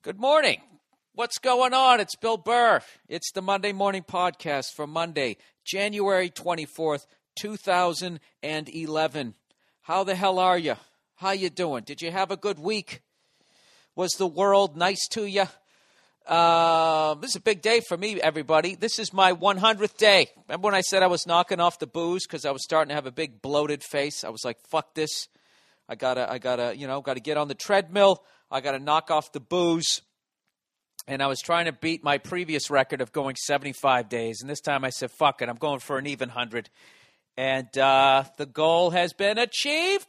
Good morning. What's going on? It's Bill Burr. It's the Monday Morning Podcast for Monday, January 24th, 2011. How the hell are you? How you doing? Did you have a good week? Was the world nice to you? This is a big day for me, everybody. This is my 100th day. Remember when I said I was knocking off the booze because I was starting to have a big bloated face? I was like, fuck this. I gotta get on the treadmill. I got to knock off the booze, and I was trying to beat my previous record of going 75 days, and this time I said, fuck it, I'm going for an even 100, and the goal has been achieved.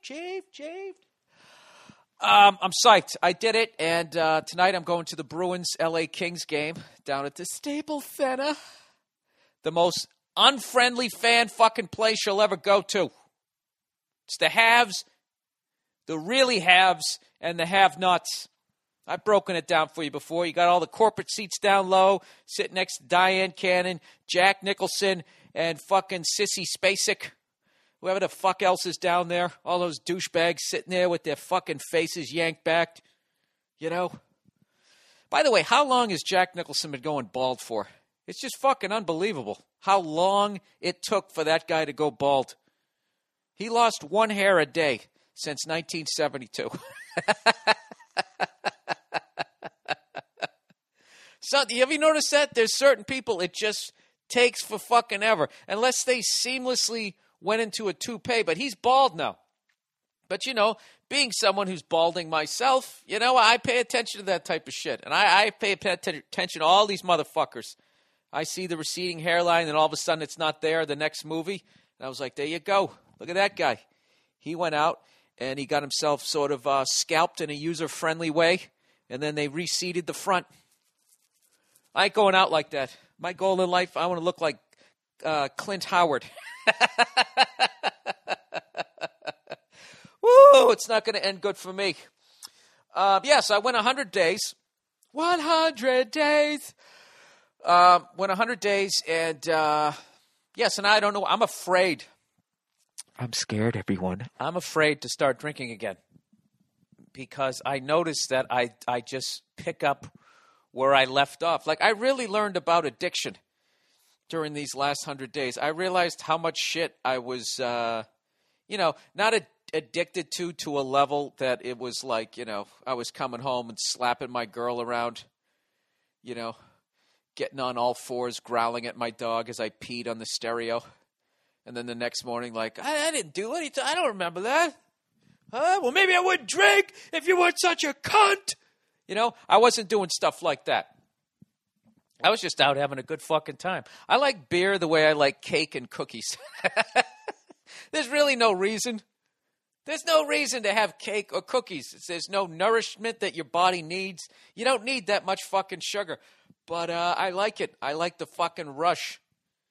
I'm psyched. I did it, and tonight I'm going to the Bruins-LA Kings game down at the Staples Center, the most unfriendly fan fucking place you'll ever go to. It's the haves, the really haves, and the have-nots. I've broken it down for you before. You got all the corporate seats down low, sitting next to Diane Cannon, Jack Nicholson, and fucking Sissy Spacek. Whoever the fuck else is down there. All those douchebags sitting there with their fucking faces yanked back. You know? By the way, how long has Jack Nicholson been going bald for? It's just fucking unbelievable how long it took for that guy to go bald. He lost one hair a day since 1972. So, have you noticed that? There's certain people it just takes for fucking ever. Unless they seamlessly went into a toupee. But he's bald now. But, being someone who's balding myself, I pay attention to that type of shit. And I pay attention to all these motherfuckers. I see the receding hairline and all of a sudden it's not there the next movie. And I was like, there you go. Look at that guy. He went out and he got himself sort of scalped in a user-friendly way. And then they reseeded the front. I ain't going out like that. My goal in life, I want to look like Clint Howard. Woo! It's not going to end good for me. Yes, I went 100 days. 100 days. Went 100 days, and yes, and I don't know. I'm afraid. I'm scared, everyone. I'm afraid to start drinking again because I noticed that I just pick up where I left off. Like, I really learned about addiction during these last 100 days. I realized how much shit I was, not addicted to a level that it was like, I was coming home and slapping my girl around, getting on all fours, growling at my dog as I peed on the stereo. And then the next morning, like, I didn't do it. I don't remember that. Huh? Well, maybe I wouldn't drink if you weren't such a cunt. I wasn't doing stuff like that. I was just out having a good fucking time. I like beer the way I like cake and cookies. There's really no reason. There's no reason to have cake or cookies. There's no nourishment that your body needs. You don't need that much fucking sugar. But I like it. I like the fucking rush.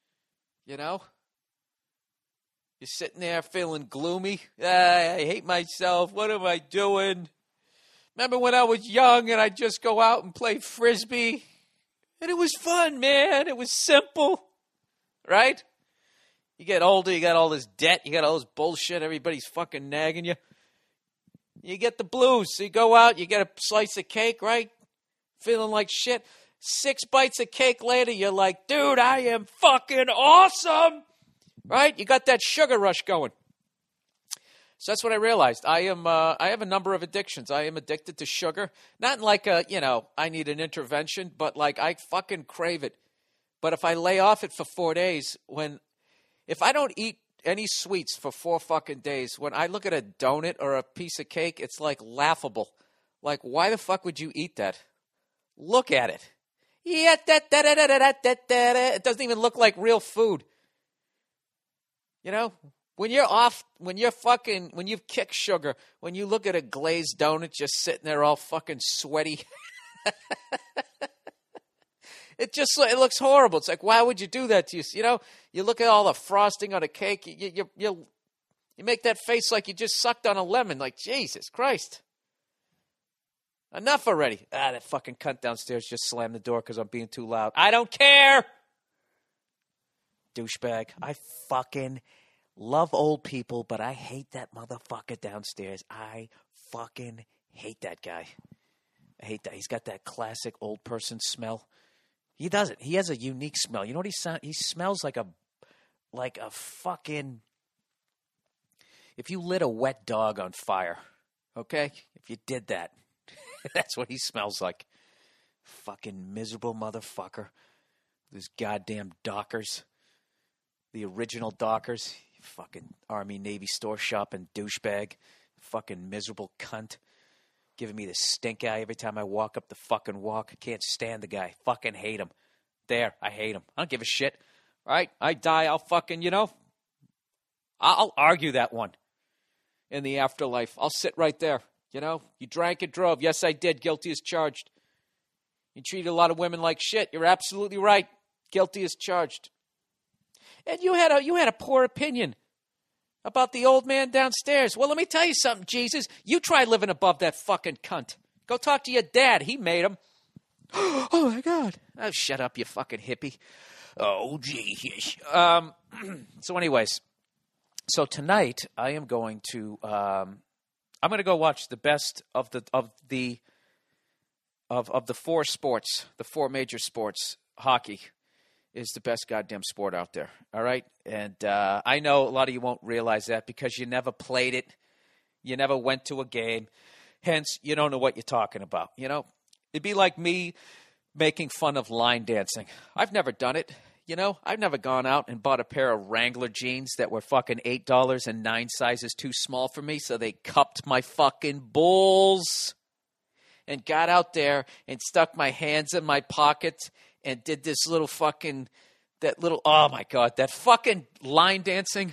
You're sitting there feeling gloomy. I hate myself. What am I doing? Remember when I was young and I'd just go out and play Frisbee? And it was fun, man. It was simple. Right? You get older, you got all this debt, you got all this bullshit, everybody's fucking nagging you. You get the blues. So you go out, you get a slice of cake, right? Feeling like shit. 6 bites of cake later, you're like, dude, I am fucking awesome. Right? You got that sugar rush going. So that's what I realized. I have a number of addictions. I am addicted to sugar. Not like I need an intervention, but like I fucking crave it. But if I lay off it for 4 days, if I don't eat any sweets for 4 fucking days, when I look at a donut or a piece of cake, it's like laughable. Like, why the fuck would you eat that? Look at it. It doesn't even look like real food. When you've kicked sugar, when you look at a glazed donut just sitting there all fucking sweaty, it looks horrible. It's like, why would you do that to you? You look at all the frosting on a cake, you make that face like you just sucked on a lemon, like, Jesus Christ. Enough already. That fucking cunt downstairs just slammed the door because I'm being too loud. I don't care. Douchebag. I fucking love old people, but I hate that motherfucker downstairs. I fucking hate that guy. I hate that. He's got that classic old person smell. He doesn't. He has a unique smell. You know what he smells like a fucking, if you lit a wet dog on fire, okay? If you did that, that's what he smells like. Fucking miserable motherfucker. These goddamn Dockers. The original Dockers. Fucking Army Navy store shopping douchebag. Fucking miserable cunt. Giving me the stink eye every time I walk up the fucking walk. I can't stand the guy. Fucking hate him. There, I hate him. I don't give a shit. All right? I die, I'll fucking, I'll argue that one in the afterlife. I'll sit right there. You drank and drove. Yes, I did. Guilty as charged. You treated a lot of women like shit. You're absolutely right. Guilty as charged. And you had a poor opinion about the old man downstairs. Well, let me tell you something, Jesus. You try living above that fucking cunt. Go talk to your dad. He made him. Oh, my God. Oh, shut up, you fucking hippie. Oh, Jesus. So anyways, so tonight I am going to I'm going to go watch the best of the four sports, the four major sports. Hockey is the best goddamn sport out there. All right? And I know a lot of you won't realize that because you never played it. You never went to a game. Hence, you don't know what you're talking about. It'd be like me making fun of line dancing. I've never done it. I've never gone out and bought a pair of Wrangler jeans that were fucking $8 and 9 sizes too small for me, so they cupped my fucking balls and got out there and stuck my hands in my pockets and did this little fucking, oh my God, that fucking line dancing.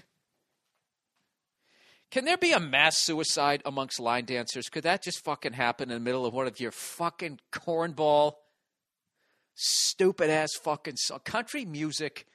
Can there be a mass suicide amongst line dancers? Could that just fucking happen in the middle of one of your fucking cornball, stupid-ass fucking song? Country music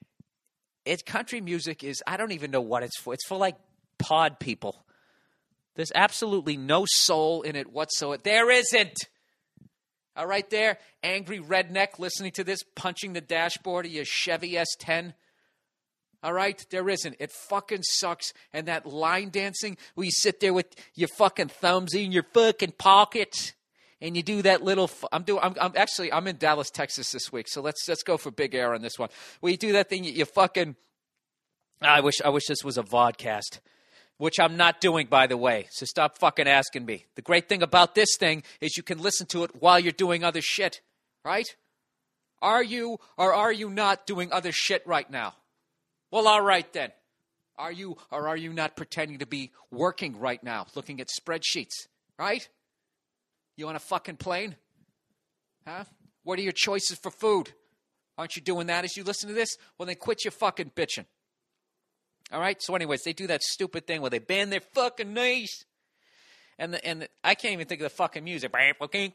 is, I don't even know what it's for. It's for, like, pod people. There's absolutely no soul in it whatsoever. There isn't. All right there, angry redneck listening to this, punching the dashboard of your Chevy S10. All right? There isn't. It fucking sucks. And that line dancing where you sit there with your fucking thumbs in your fucking pockets and you do that little I'm in Dallas, Texas this week. So let's go for big air on this one. Where you do that thing you fucking I wish this was a vodcast. Which I'm not doing, by the way. So stop fucking asking me. The great thing about this thing is you can listen to it while you're doing other shit. Right? Are you or are you not doing other shit right now? Well, all right then. Are you or are you not pretending to be working right now, looking at spreadsheets? Right? You on a fucking plane? Huh? What are your choices for food? Aren't you doing that as you listen to this? Well, then quit your fucking bitching. All right? So anyways, they do that stupid thing where they bend their fucking knees. And I can't even think of the fucking music. Right?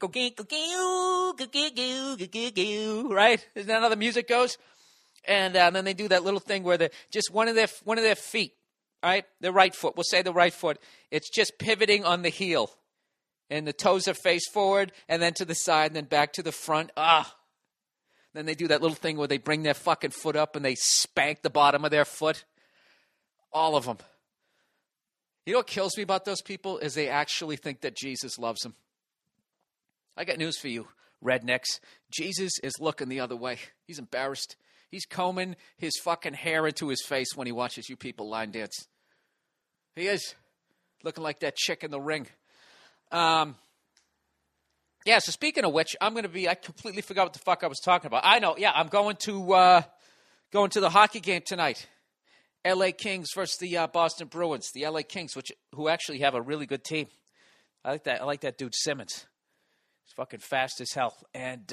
Isn't that how the music goes? And then they do that little thing where just one of their feet, right? Their right foot. We'll say the right foot. It's just pivoting on the heel. And the toes are face forward and then to the side and then back to the front. Then they do that little thing where they bring their fucking foot up and they spank the bottom of their foot. All of them. You know what kills me about those people is they actually think that Jesus loves them. I got news for you, rednecks. Jesus is looking the other way. He's embarrassed. He's combing his fucking hair into his face when he watches you people line dance. He is. Looking like that chick in the ring. So speaking of which, I completely forgot what the fuck I was talking about. I know, I'm going to the hockey game tonight. L.A. Kings versus the Boston Bruins. The L.A. Kings, who actually have a really good team. I like that dude Simmons. He's fucking fast as hell. And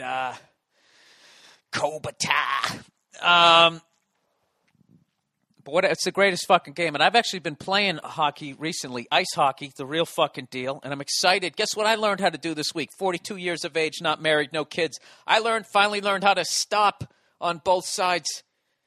Kobata. But it's the greatest fucking game. And I've actually been playing hockey recently. Ice hockey, the real fucking deal. And I'm excited. Guess what I learned how to do this week? 42 years of age, not married, no kids. I finally learned how to stop on both sides.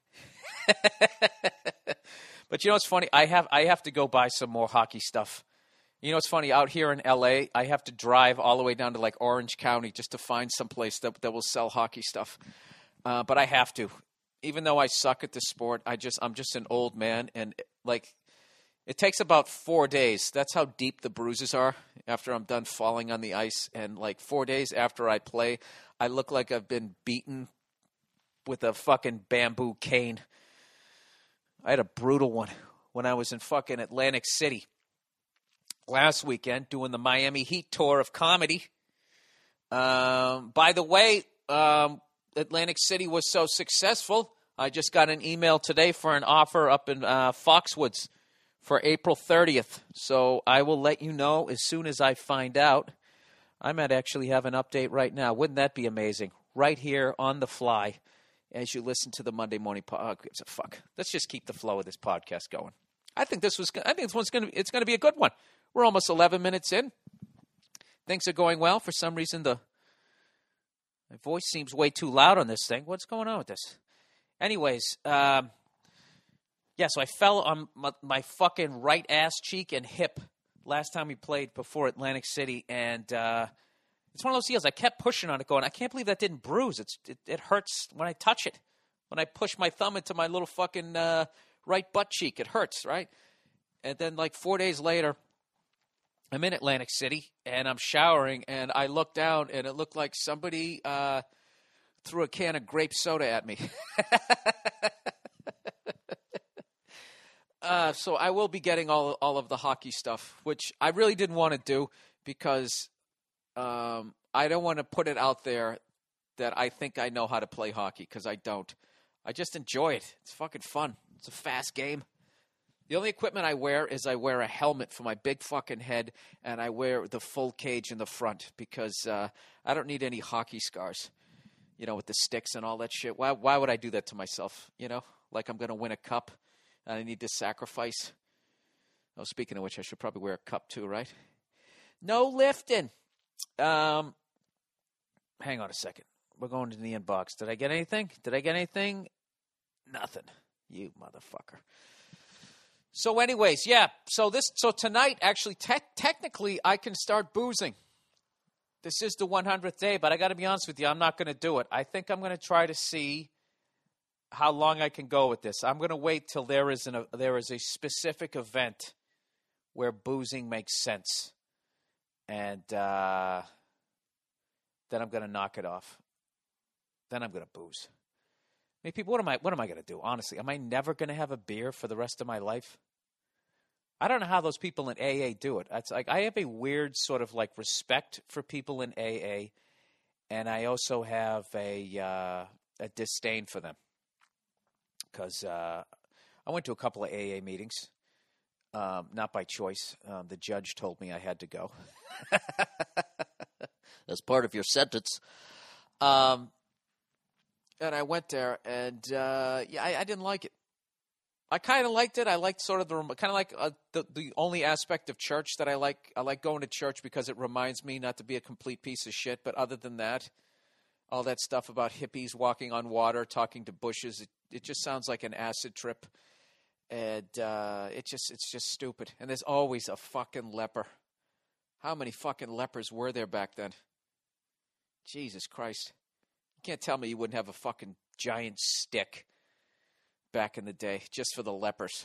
But you know what's funny? I have to go buy some more hockey stuff. You know what's funny? Out here in L.A., I have to drive all the way down to like Orange County just to find some place that will sell hockey stuff. But I have to. Even though I suck at the sport, I'm just an old man. And like, It takes about 4 days. That's how deep the bruises are after I'm done falling on the ice. And like 4 days after I play, I look like I've been beaten with a fucking bamboo cane. I had a brutal one when I was in fucking Atlantic City last weekend doing the Miami Heat tour of comedy. By the way, Atlantic City was so successful, I just got an email today for an offer up in Foxwoods for April 30th. So I will let you know as soon as I find out. I might actually have an update right now. Wouldn't that be amazing? Right here on the fly as you listen to the Monday morning podcast. Fuck. Let's just keep the flow of this podcast going. I think this one's going to be a good one. We're almost 11 minutes in. Things are going well. For some reason, my voice seems way too loud on this thing. What's going on with this? Anyways, so I fell on my fucking right ass cheek and hip last time we played before Atlantic City, and it's one of those deals. I kept pushing on it, going, I can't believe that didn't bruise. It hurts when I touch it. When I push my thumb into my little fucking right butt cheek, it hurts, right? And then like 4 days later, I'm in Atlantic City, and I'm showering, and I look down, and it looked like somebody threw a can of grape soda at me. So I will be getting all of the hockey stuff, which I really didn't want to do because I don't want to put it out there that I think I know how to play hockey, because I don't. I just enjoy it. It's fucking fun. It's a fast game. The only equipment I wear is I wear a helmet for my big fucking head, and I wear the full cage in the front because I don't need any hockey scars, with the sticks and all that shit. Why would I do that to myself, like I'm going to win a cup and I need to sacrifice? Oh, speaking of which, I should probably wear a cup too, right? No lifting. Hang on a second. We're going to the inbox. Did I get anything? Nothing. You motherfucker. So anyways, yeah. So tonight, actually, technically, I can start boozing. This is the 100th day, but I got to be honest with you, I'm not going to do it. I think I'm going to try to see how long I can go with this. I'm going to wait till there is a specific event where boozing makes sense, and then I'm going to knock it off. Then I'm going to booze. I mean, people, what am I going to do? Honestly, am I never going to have a beer for the rest of my life? I don't know how those people in AA do it. It's like I have a weird sort of like respect for people in AA, and I also have a disdain for them because I went to a couple of AA meetings, not by choice. The judge told me I had to go as part of your sentence. And I went there, and I didn't like it. I kind of liked it. I liked sort of the only aspect of church that I like. I like going to church because it reminds me not to be a complete piece of shit. But other than that, all that stuff about hippies walking on water, talking to bushes, it just sounds like an acid trip, and it's just stupid. And there's always a fucking leper. How many fucking lepers were there back then? Jesus Christ. You can't tell me you wouldn't have a fucking giant stick back in the day just for the lepers,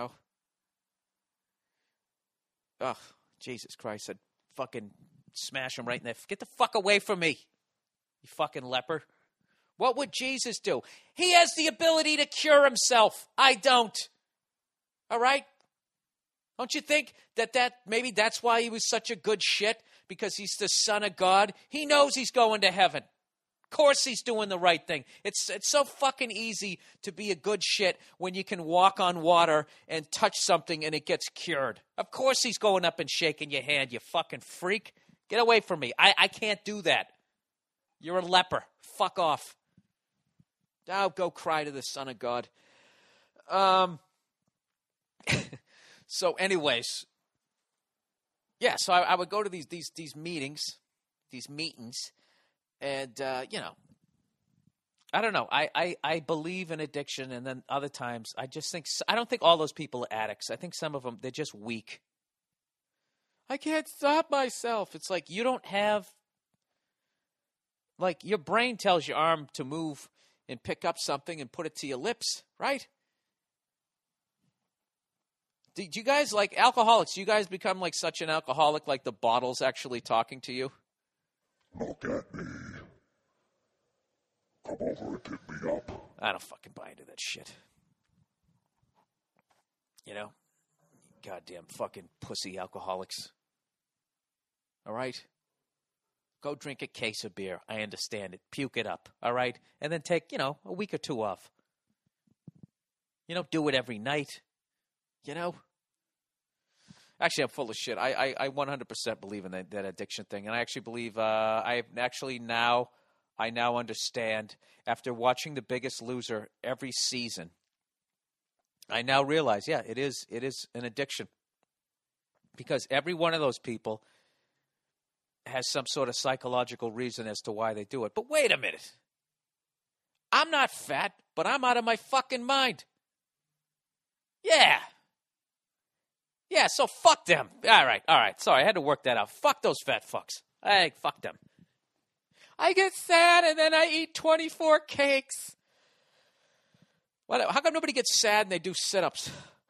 Ugh, Jesus Christ. I'd fucking smash him right in there. Get the fuck away from me, you fucking leper. What would Jesus do? He has the ability to cure himself. I don't. All right? Don't you think that maybe that's why he was such a good shit? Because he's the Son of God? He knows he's going to heaven. Of course he's doing the right thing. It's so fucking easy to be a good shit when you can walk on water and touch something and it gets cured. Of course he's going up and shaking your hand, you fucking freak. Get away from me. I can't do that. You're a leper. Fuck off. Now go cry to the Son of God. So anyways, yeah, so I would go to these meetings, and, I don't know. I believe in addiction, and then other times I don't think all those people are addicts. I think some of them, they're just weak. I can't stop myself. It's like you don't have, like your brain tells your arm to move and pick up something and put it to your lips, right? Do you guys, like alcoholics, do you guys become like such an alcoholic like the bottle's actually talking to you? Look at me. Come over and pick me up. I don't fucking buy into that shit. You know? Goddamn fucking pussy alcoholics. All right? Go drink a case of beer. I understand it. Puke it up. All right? And then take, a week or two off. Do it every night. Actually, I'm full of shit. I 100% believe in that addiction thing. And I actually believe I now understand, after watching The Biggest Loser every season, I now realize, it is an addiction. Because every one of those people has some sort of psychological reason as to why they do it. But wait a minute. I'm not fat, but I'm out of my fucking mind. Yeah. Yeah, so fuck them. All right. Sorry, I had to work that out. Fuck those fat fucks. Hey, fuck them. I get sad and then I eat 24 cakes. How come nobody gets sad and they do sit-ups?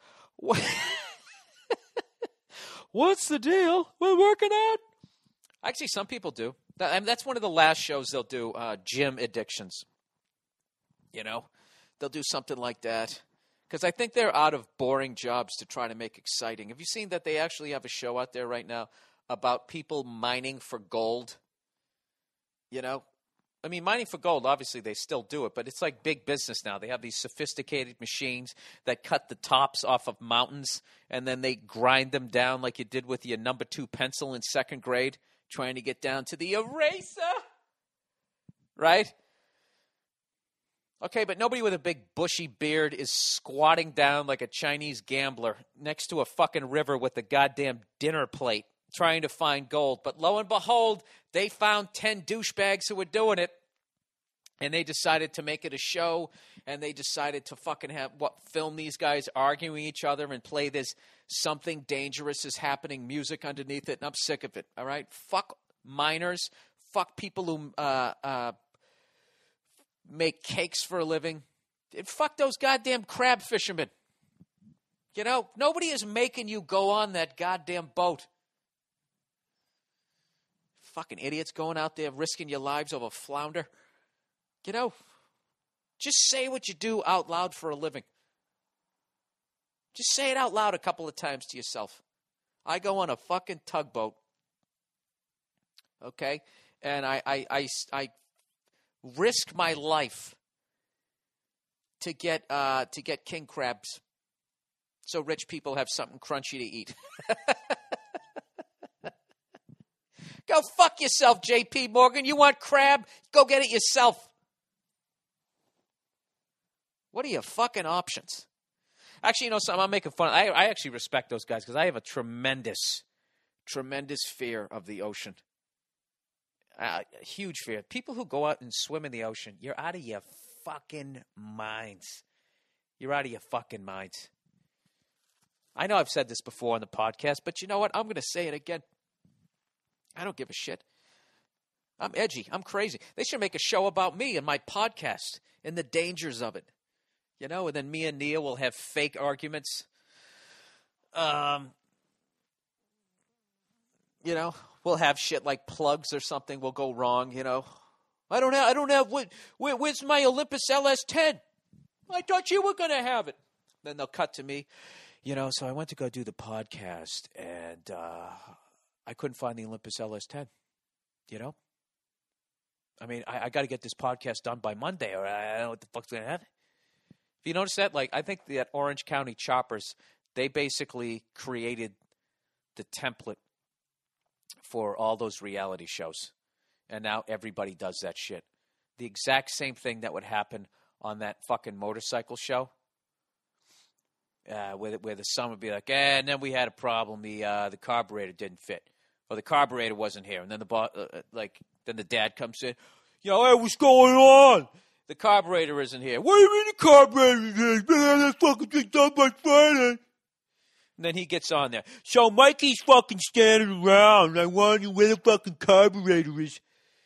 What's the deal? We're working out. Actually, some people do. That's one of the last shows they'll do, gym addictions. They'll do something like that. Because I think they're out of boring jobs to try to make exciting. Have you seen that they actually have a show out there right now about people mining for gold? Mining for gold, obviously they still do it, but it's like big business now. They have these sophisticated machines that cut the tops off of mountains, and then they grind them down like you did with your number 2 pencil in 2nd grade, trying to get down to the eraser. Right? Okay, but nobody with a big bushy beard is squatting down like a Chinese gambler next to a fucking river with a goddamn dinner plate trying to find gold. But lo and behold, they found 10 douchebags who were doing it. And they decided to make it a show. And they decided to fucking film these guys arguing each other and play this something dangerous is happening music underneath it. And I'm sick of it, all right? Fuck miners. Fuck people who make cakes for a living. And fuck those goddamn crab fishermen. Nobody is making you go on that goddamn boat. Fucking idiots going out there risking your lives over flounder. Just say what you do out loud for a living. Just say it out loud a couple of times to yourself. I go on a fucking tugboat. Okay? And I risk my life to get king crabs so rich people have something crunchy to eat. Go fuck yourself, J.P. Morgan. You want crab? Go get it yourself. What are your fucking options? Actually, something, I'm making fun. I actually respect those guys because I have a tremendous fear of the ocean. A huge fear. People who go out and swim in the ocean, you're out of your fucking minds. You're out of your fucking minds. I know I've said this before on the podcast, but you know what? I'm going to say it again. I don't give a shit. I'm edgy. I'm crazy. They should make a show about me and my podcast and the dangers of it. And then me and Nia will have fake arguments. We'll have shit like plugs or something will go wrong, I don't have, where's my Olympus LS10? I thought you were going to have it. Then they'll cut to me, so I went to go do the podcast and I couldn't find the Olympus LS10, I got to get this podcast done by Monday or I don't know what the fuck's going to happen. If you notice that, I think that Orange County Choppers, they basically created the template for all those reality shows. And now everybody does that shit. The exact same thing that would happen on that fucking motorcycle show. Where the son would be like, and then we had a problem. The carburetor didn't fit. Or the carburetor wasn't here. And then then the dad comes in. Hey, what's going on? The carburetor isn't here. What do you mean the carburetor isn't here? That's fucking just done by Friday. And then he gets on there. So Mikey's fucking standing around. I wonder where the fucking carburetor is.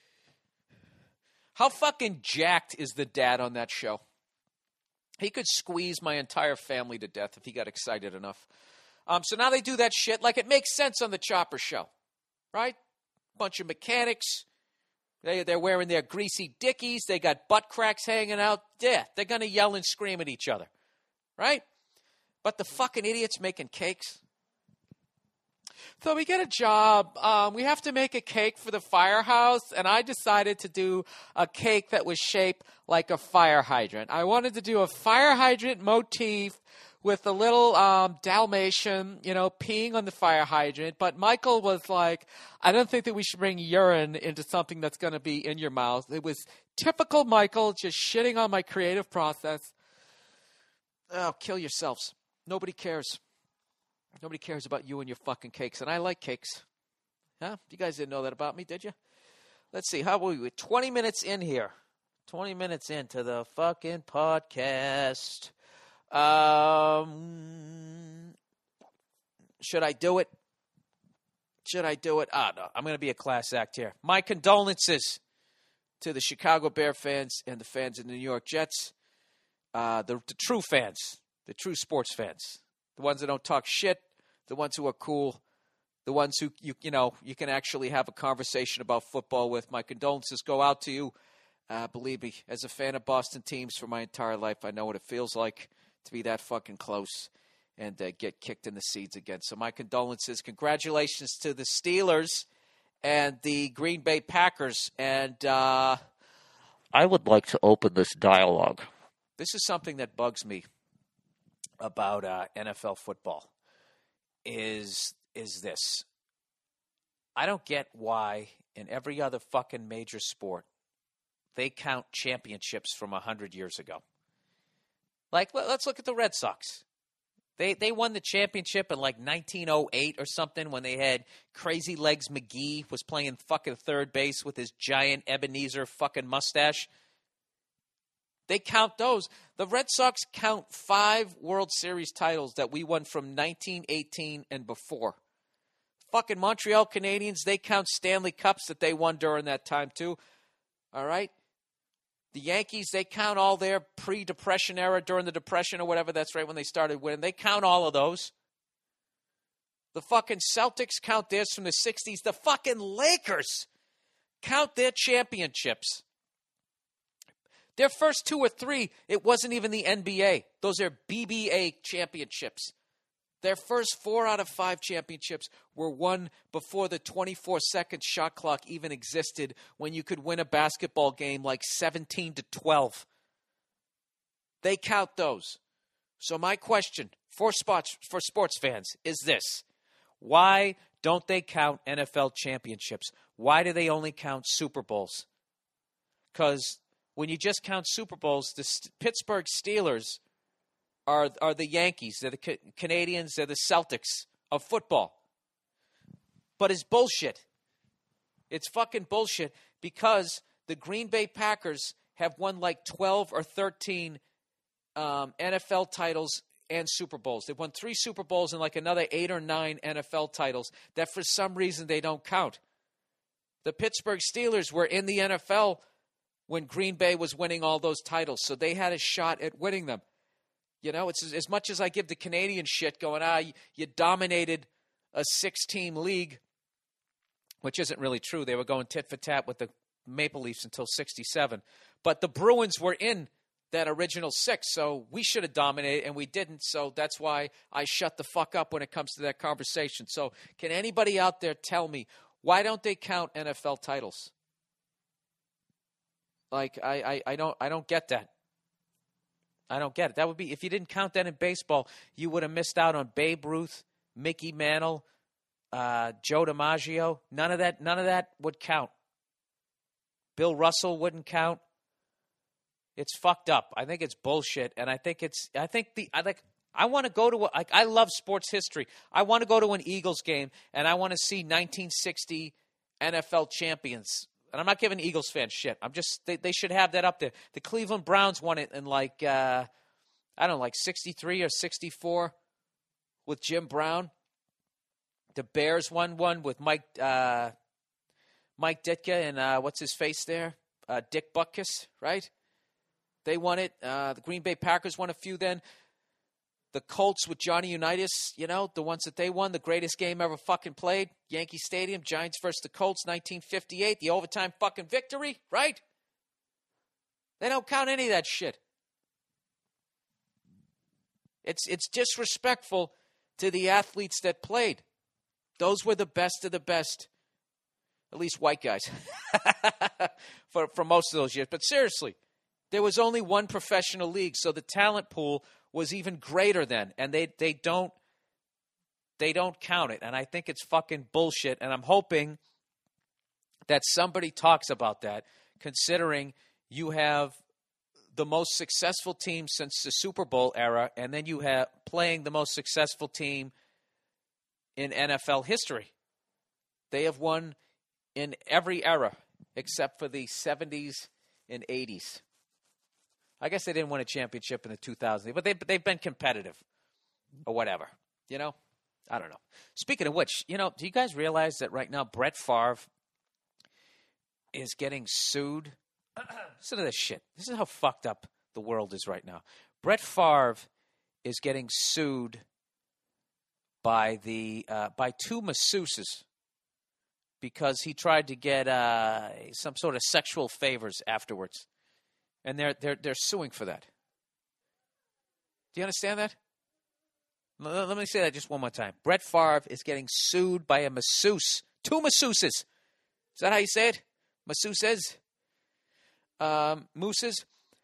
How fucking jacked is the dad on that show? He could squeeze my entire family to death if he got excited enough. So now they do that shit like it makes sense on the Chopper Show, right? Bunch of mechanics. They're wearing their greasy dickies. They got butt cracks hanging out. Yeah, they're going to yell and scream at each other, right? But the fucking idiots making cakes. So we get a job. We have to make a cake for the firehouse, and I decided to do a cake that was shaped like a fire hydrant. I wanted to do a fire hydrant motif with a little Dalmatian, peeing on the fire hydrant. But Michael was like, I don't think that we should bring urine into something that's going to be in your mouth. It was typical Michael, just shitting on my creative process. Oh, kill yourselves. Nobody cares. Nobody cares about you and your fucking cakes. And I like cakes. Huh? You guys didn't know that about me, did you? Let's see. How are we? 20 minutes in here. 20 minutes into the fucking podcast. Should I do it? No. I'm going to be a class act here. My condolences to the Chicago Bear fans and the fans of the New York Jets. The true fans. The true sports fans. The ones that don't talk shit. The ones who are cool. The ones who, you can actually have a conversation about football with. My condolences go out to you. Believe me, as a fan of Boston teams for my entire life, I know what it feels like to be that fucking close and get kicked in the seeds again. So my condolences. Congratulations to the Steelers and the Green Bay Packers. And I would like to open this dialogue. This is something that bugs me about NFL football is this. I don't get why in every other fucking major sport they count championships from 100 years ago. Like, let's look at the Red Sox. They won the championship in like 1908 or something when they had Crazy Legs McGee was playing fucking third base with his giant Ebenezer fucking mustache. They count those. The Red Sox count 5 World Series titles that we won from 1918 and before. Fucking Montreal Canadiens, they count Stanley Cups that they won during that time too. All right? The Yankees, they count all their pre-Depression era during the Depression or whatever. That's right when they started winning. They count all of those. The fucking Celtics count theirs from the 60s. The fucking Lakers count their championships. Their first 2 or 3, it wasn't even the NBA. Those are BBA championships. Their first 4 out of 5 championships were won before the 24-second shot clock even existed, when you could win a basketball game like 17-12. They count those. So my question for sports fans is this. Why don't they count NFL championships? Why do they only count Super Bowls? Because when you just count Super Bowls, the Pittsburgh Steelers are the Yankees. They're the Canadians. They're the Celtics of football. But it's bullshit. It's fucking bullshit because the Green Bay Packers have won like 12 or 13 NFL titles and Super Bowls. They've won 3 Super Bowls and like another 8 or 9 NFL titles that for some reason they don't count. The Pittsburgh Steelers were in the NFL when Green Bay was winning all those titles, so they had a shot at winning them. It's as much as I give the Canadian shit going, you dominated a 6-team league, which isn't really true. They were going tit for tat with the Maple Leafs until 67. But the Bruins were in that original 6, so we should have dominated, and we didn't, so that's why I shut the fuck up when it comes to that conversation. So can anybody out there tell me, why don't they count NFL titles? Like, I don't get that. I don't get it. That would be, if you didn't count that in baseball, you would have missed out on Babe Ruth, Mickey Mantle, Joe DiMaggio. None of that would count. Bill Russell wouldn't count. It's fucked up. I think it's bullshit, and I want to go to I love sports history. I want to go to an Eagles game, and I want to see 1960 NFL champions. And I'm not giving Eagles fans shit. I'm just they should have that up there. The Cleveland Browns won it in like 63 or 64 with Jim Brown. The Bears won one with Mike Ditka and what's his face there? Dick Butkus, right? They won it. The Green Bay Packers won a few then. The Colts with Johnny Unitas, the ones that they won, the greatest game ever fucking played, Yankee Stadium, Giants versus the Colts, 1958, the overtime fucking victory, right? They don't count any of that shit. It's disrespectful to the athletes that played. Those were the best of the best, at least white guys, for most of those years. But seriously, there was only one professional league, so the talent pool was even greater then, and they don't count it. And I think it's fucking bullshit, and I'm hoping that somebody talks about that, considering you have the most successful team since the Super Bowl era, and then you have playing the most successful team in NFL history. They have won in every era except for the 70s and 80s. I guess they didn't win a championship in the 2000s, but they've been competitive or whatever. I don't know. Speaking of which, do you guys realize that right now Brett Favre is getting sued? Listen to this shit. This is how fucked up the world is right now. Brett Favre is getting sued by two masseuses because he tried to get some sort of sexual favors afterwards. And they're suing for that. Do you understand that? Let me say that just one more time. Brett Favre is getting sued by a masseuse. Two masseuses. Is that how you say it? Masseuses? Mooses?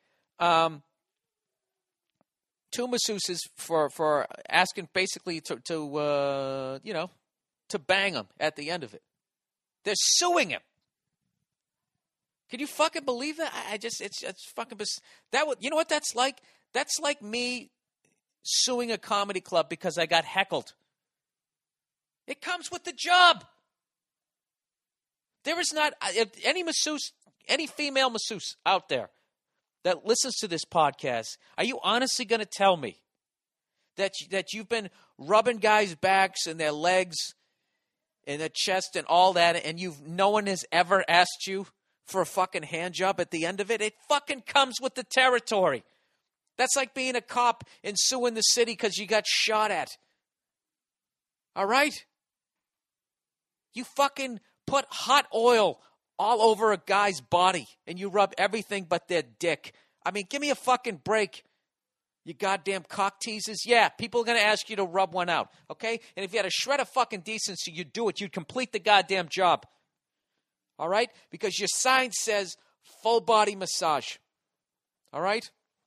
Two masseuses for asking basically to bang him at the end of it. They're suing him. Can you fucking believe that? It's fucking that. You know what that's like? That's like me suing a comedy club because I got heckled. It comes with the job. There is not any masseuse, any female masseuse out there that listens to this podcast. Are you honestly going to tell me that you've been rubbing guys' backs and their legs and their chest and all that, and no one has ever asked you for a fucking hand job at the end of it? It fucking comes with the territory. That's like being a cop and suing the city because you got shot at. All right? You fucking put hot oil all over a guy's body and you rub everything but their dick. I mean, give me a fucking break, you goddamn cock teasers. Yeah, people are going to ask you to rub one out, okay? And if you had a shred of fucking decency, you'd do it. You'd complete the goddamn job. All right? Because your sign says full body massage. All right?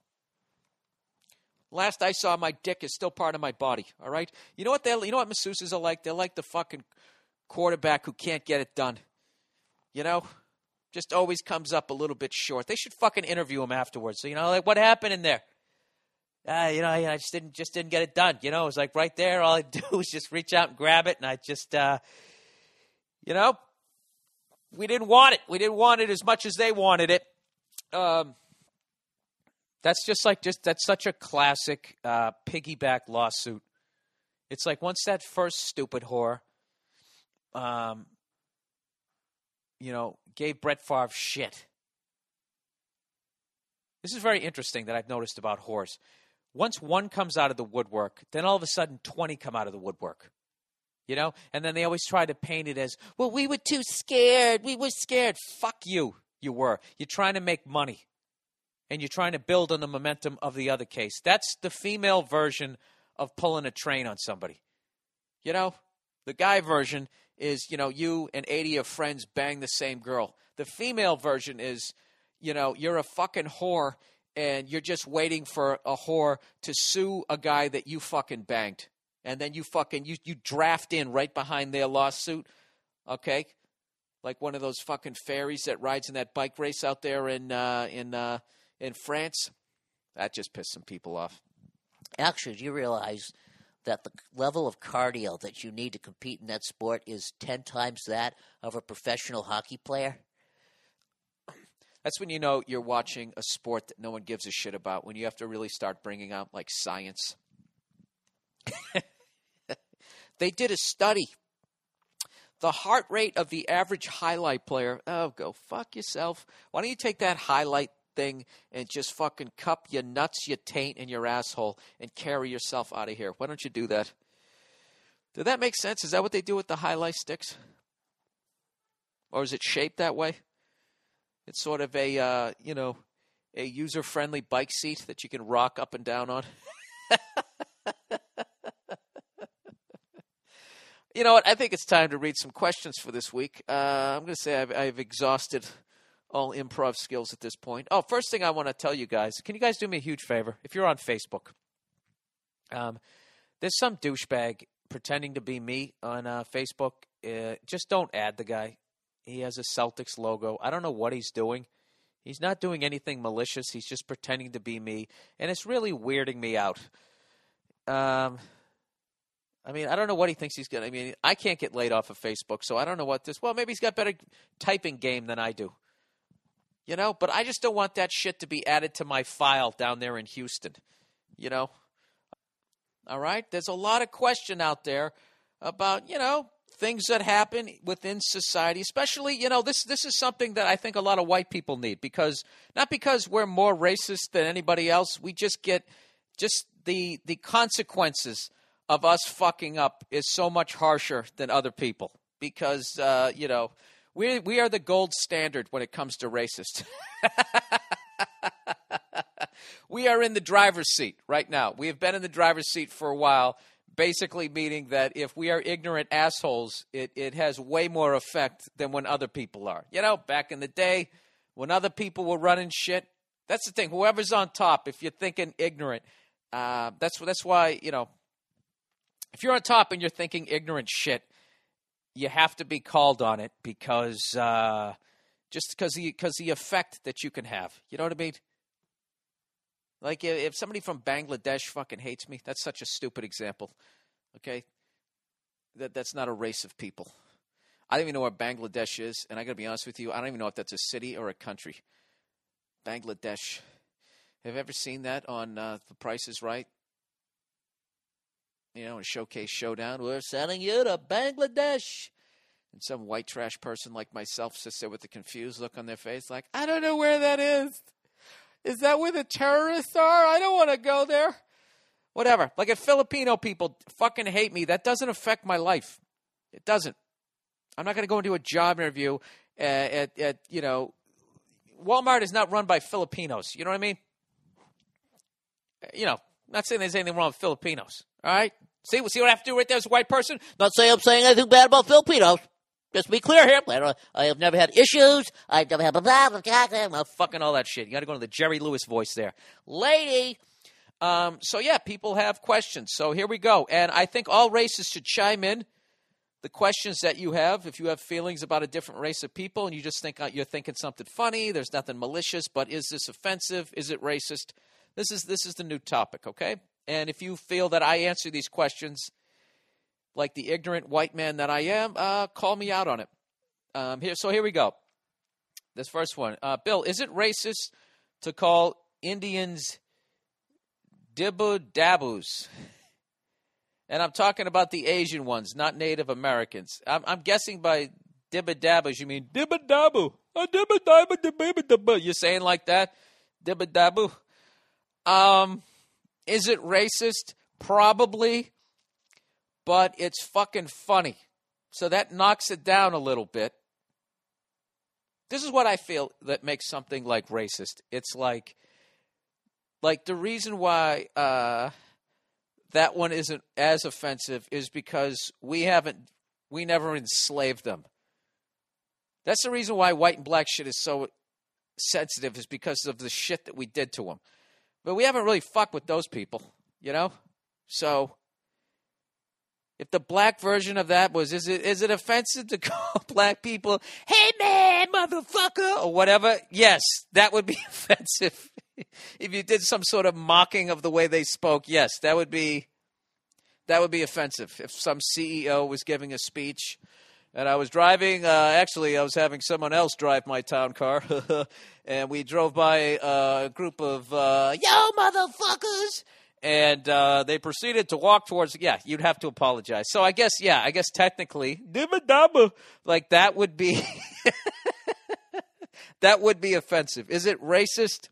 Last I saw, my dick is still part of my body. All right? You know what masseuses are like? They're like the fucking quarterback who can't get it done. Just always comes up a little bit short. They should fucking interview him afterwards. So, like, what happened in there? I just didn't get it done. It was like right there. All I do is just reach out and grab it, and I just, we didn't want it. We didn't want it as much as they wanted it. That's that's such a classic piggyback lawsuit. It's like once that first stupid whore, gave Brett Favre shit. This is very interesting that I've noticed about whores. Once one comes out of the woodwork, then all of a sudden 20 come out of the woodwork. And then they always try to paint it as, well, we were too scared. We were scared. Fuck you. You were. You're trying to make money. And you're trying to build on the momentum of the other case. That's the female version of pulling a train on somebody. The guy version is, you and 80 of friends bang the same girl. The female version is, you're a fucking whore and you're just waiting for a whore to sue a guy that you fucking banged. And then you draft in right behind their lawsuit, okay? Like one of those fucking fairies that rides in that bike race out there in France. That just pissed some people off. Actually, do you realize that the level of cardio that you need to compete in that sport is 10 times that of a professional hockey player? That's when you're watching a sport that no one gives a shit about, when you have to really start bringing out, like, science. They did a study. The heart rate of the average highlight player. Oh, go fuck yourself. Why don't you take that highlight thing and just fucking cup your nuts, your taint, and your asshole and carry yourself out of here. Why don't you do that? Did that make sense? Is that what they do with the highlight sticks? Or is it shaped that way? It's sort of a, a user-friendly bike seat that you can rock up and down on. You know what? I think it's time to read some questions for this week. I'm going to say I've exhausted all improv skills at this point. Oh, first thing I want to tell you guys, can you guys do me a huge favor? If you're on Facebook, there's some douchebag pretending to be me on Facebook. Just don't add the guy. He has a Celtics logo. I don't know what he's doing. He's not doing anything malicious. He's just pretending to be me, and it's really weirding me out. I don't know what he thinks he's going to. I mean, I can't get laid off of Facebook, so I don't know what this. Well, maybe he's got better typing game than I do. You know, but I just don't want that shit to be added to my file down there in Houston. You know? All right? There's a lot of question out there about, things that happen within society, especially, this is something that I think a lot of white people need, because not because we're more racist than anybody else, we just get the consequences of us fucking up is so much harsher than other people, because we are the gold standard when it comes to racist. We are in the driver's seat right now. We have been in the driver's seat for a while, basically meaning that if we are ignorant assholes, it has way more effect than when other people are. Back in the day, when other people were running shit, that's the thing. Whoever's on top, if you're thinking ignorant, that's why, if you're on top and you're thinking ignorant shit, you have to be called on it because just because the effect that you can have. You know what I mean? Like if somebody from Bangladesh fucking hates me, that's such a stupid example. Okay? That's not a race of people. I don't even know where Bangladesh is, and I got to be honest with you, I don't even know if that's a city or a country. Bangladesh. Have you ever seen that on The Price is Right? In Showcase Showdown, we're sending you to Bangladesh. And some white trash person like myself sits there with a confused look on their face like, I don't know where that is. Is that where the terrorists are? I don't want to go there. Whatever. Like if Filipino people fucking hate me, that doesn't affect my life. It doesn't. I'm not going to go into a job interview at Walmart is not run by Filipinos. You know what I mean? Not saying there's anything wrong with Filipinos. All right? See what I have to do right there as a white person? Not saying I'm saying anything bad about Filipinos. Just to be clear here. I have never had issues. I've never had fucking all that shit. You got to go to the Jerry Lewis voice there. Lady. So, yeah, people have questions. So here we go. And I think all races should chime in. The questions that you have, if you have feelings about a different race of people and you just think you're thinking something funny, there's nothing malicious, but is this offensive? Is it racist? This is the new topic, okay? And if you feel that I answer these questions like the ignorant white man that I am, call me out on it. Here we go. This first one. Bill, is it racist to call Indians dibbo-dabbos? And I'm talking about the Asian ones, not Native Americans. I'm guessing by dibba-dabbos, you mean dibba-dabbo. Dibba-dabba-dibba-dabba. You're saying like that? Dibba-dabbo. Is it racist? Probably. But it's fucking funny. So that knocks it down a little bit. This is what I feel that makes something like racist. It's like the reason why that one isn't as offensive is because we never enslaved them. That's the reason why white and black shit is so sensitive, is because of the shit that we did to them. But we haven't really fucked with those people, So if the black version of that was, is it offensive to call black people, hey man, motherfucker, or whatever? Yes, that would be offensive. If you did some sort of mocking of the way they spoke, yes, that would be offensive. If some CEO was giving a speech and I was driving, actually I was having someone else drive my town car, and we drove by a group of, yo motherfuckers, and they proceeded to walk towards, you'd have to apologize. So I guess technically, like that would be, That would be offensive. Is it racist?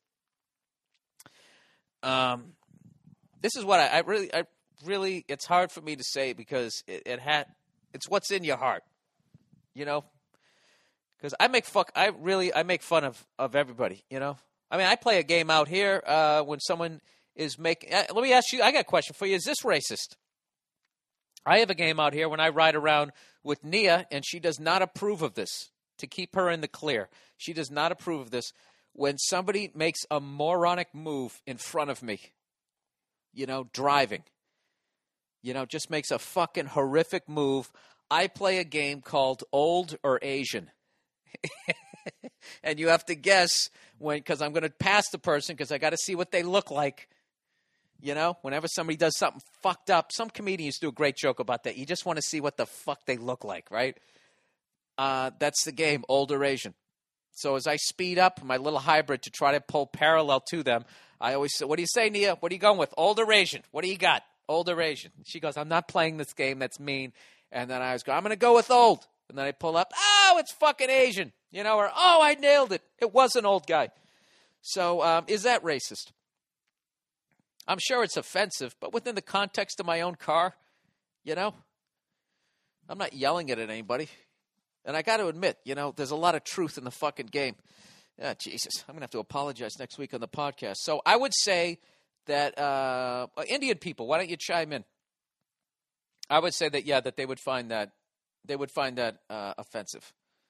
This is what I really, it's hard for me to say because it's what's in your heart, you know? Because I make fun of everybody, you know? I mean, I play a game out here when someone is making, let me ask you, I got a question for you. Is this racist? I have a game out here when I ride around with Nia, and she does not approve of this, to keep her in the clear. She does not approve of this. When somebody makes a moronic move in front of me, you know, driving, you know, just makes a fucking horrific move, I play a game called Old or Asian. And you have to guess because I'm going to pass the person because I got to see what they look like. You know, whenever somebody does something fucked up, some comedians do a great joke about that. You just want to see what the fuck they look like, right? That's the game, Old or Asian. So as I speed up my little hybrid to try to pull parallel to them, I always say, what do you say, Nia? What are you going with? Old or Asian? What do you got? Old or Asian? She goes, I'm not playing this game. That's mean. And then I always go, I'm going to go with old. And then I pull up, oh, it's fucking Asian. You know, or, oh, I nailed it. It was an old guy. So is that racist? I'm sure it's offensive, but within the context of my own car, you know, I'm not yelling it at anybody. And I got to admit, you know, there's a lot of truth in the fucking game. Yeah, Jesus, I'm going to have to apologize next week on the podcast. So I would say that Indian people, why don't you chime in? I would say that, yeah, that they would find that offensive.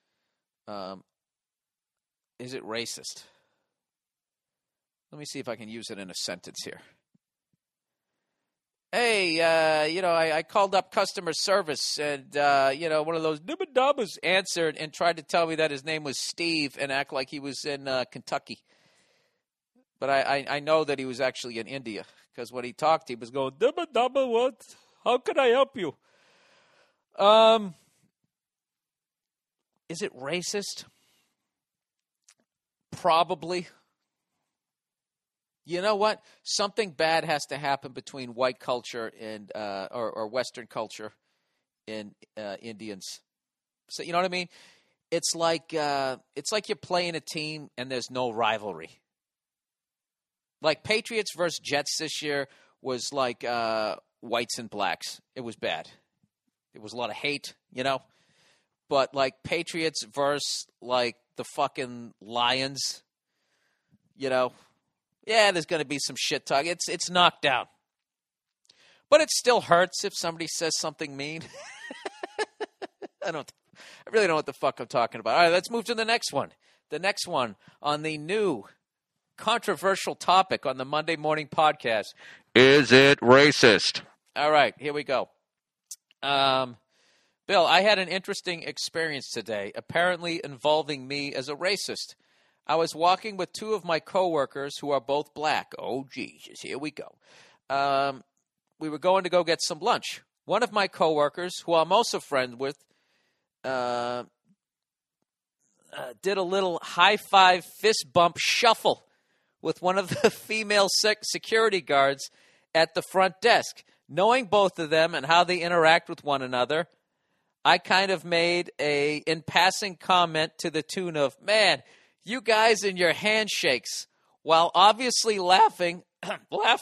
Is it racist? Let me see if I can use it in a sentence here. Hey, you know, I called up customer service and, you know, one of those dibba-dabbas answered and tried to tell me that his name was Steve and act like he was in Kentucky. But I know that he was actually in India because when he talked, he was going, dibba-dabba, what? How can I help you? Is it racist? Probably. You know what? Something bad has to happen between white culture and or Western culture and Indians. So you know what I mean? It's like you're playing a team and there's no rivalry. Like Patriots versus Jets this year was like whites and blacks. It was bad. It was a lot of hate, you know. But like Patriots versus like the fucking Lions, you know. Yeah, there's going to be some shit talk. It's knocked down. But it still hurts if somebody says something mean. I really don't know what the fuck I'm talking about. All right, let's move to the next one. The next one on the new controversial topic on the Monday Morning Podcast. Is it racist? All right, here we go. Bill, I had an interesting experience today, apparently involving me as a racist. I was walking with two of my coworkers who are both black. Oh, Jesus, here we go. We were going to go get some lunch. One of my coworkers, who I'm also friends with, did a little high-five fist bump shuffle with one of the female security guards at the front desk. Knowing both of them and how they interact with one another, I kind of made a in passing comment to the tune of, man, you guys and your handshakes, while obviously laughing at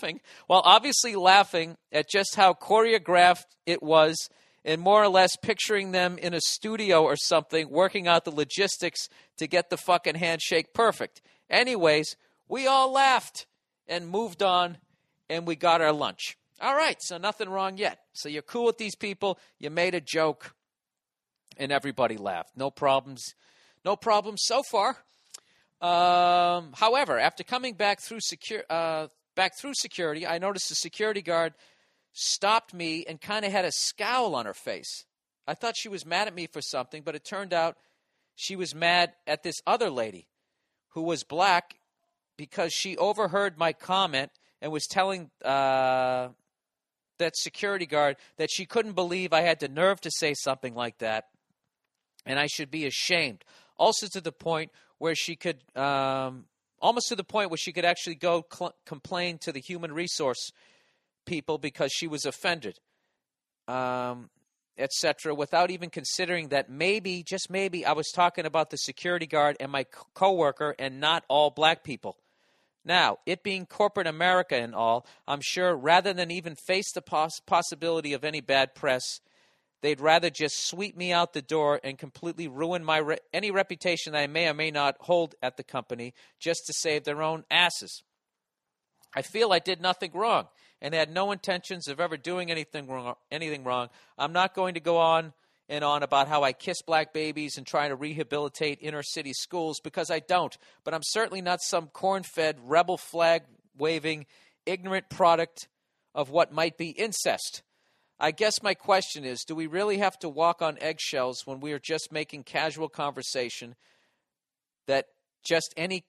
just how choreographed it was and more or less picturing them in a studio or something working out the logistics to get the fucking handshake perfect. Anyways, we all laughed and moved on and we got our lunch. All right, so nothing wrong yet. So you're cool with these people, you made a joke, and everybody laughed. No problems so far. However, after coming back through security, I noticed the security guard stopped me and kind of had a scowl on her face. I thought she was mad at me for something, but it turned out she was mad at this other lady who was black because she overheard my comment and was telling that security guard that she couldn't believe I had the nerve to say something like that and I should be ashamed. Also to the point where she could, almost to the point where she could actually go complain to the human resource people because she was offended. etc., without even considering that maybe, just maybe, I was talking about the security guard and my coworker and not all black people. Now, it being corporate America and all, I'm sure rather than even face the possibility of any bad press, they'd rather just sweep me out the door and completely ruin my any reputation that I may or may not hold at the company just to save their own asses. I feel I did nothing wrong and had no intentions of ever doing anything wrong. I'm not going to go on and on about how I kiss black babies and try to rehabilitate inner city schools, because I don't. But I'm certainly not some corn-fed, rebel flag-waving, ignorant product of what might be incest. I guess my question is, do we really have to walk on eggshells when we are just making casual conversation that just any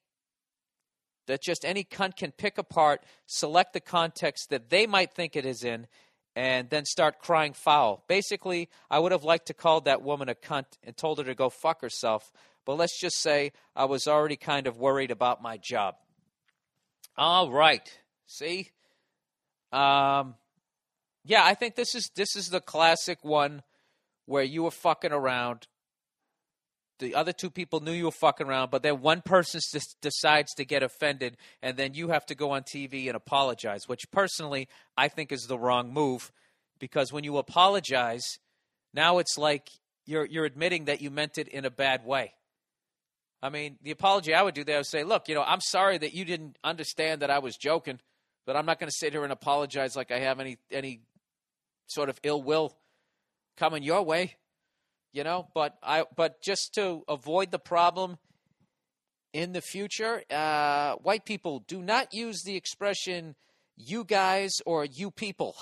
cunt can pick apart, select the context that they might think it is in, and then start crying foul? Basically, I would have liked to call that woman a cunt and told her to go fuck herself, but let's just say I was already kind of worried about my job. All right. See? Yeah, I think this is the classic one where you were fucking around. The other two people knew you were fucking around, but then one person decides to get offended, and then you have to go on TV and apologize, which personally I think is the wrong move, because when you apologize, now it's like you're admitting that you meant it in a bad way. I mean, the apology I would do there would say, look, I'm sorry that you didn't understand that I was joking, but I'm not going to sit here and apologize like I have any sort of ill will coming your way. But just to avoid the problem in the future, white people, do not use the expression "you guys" or "you people"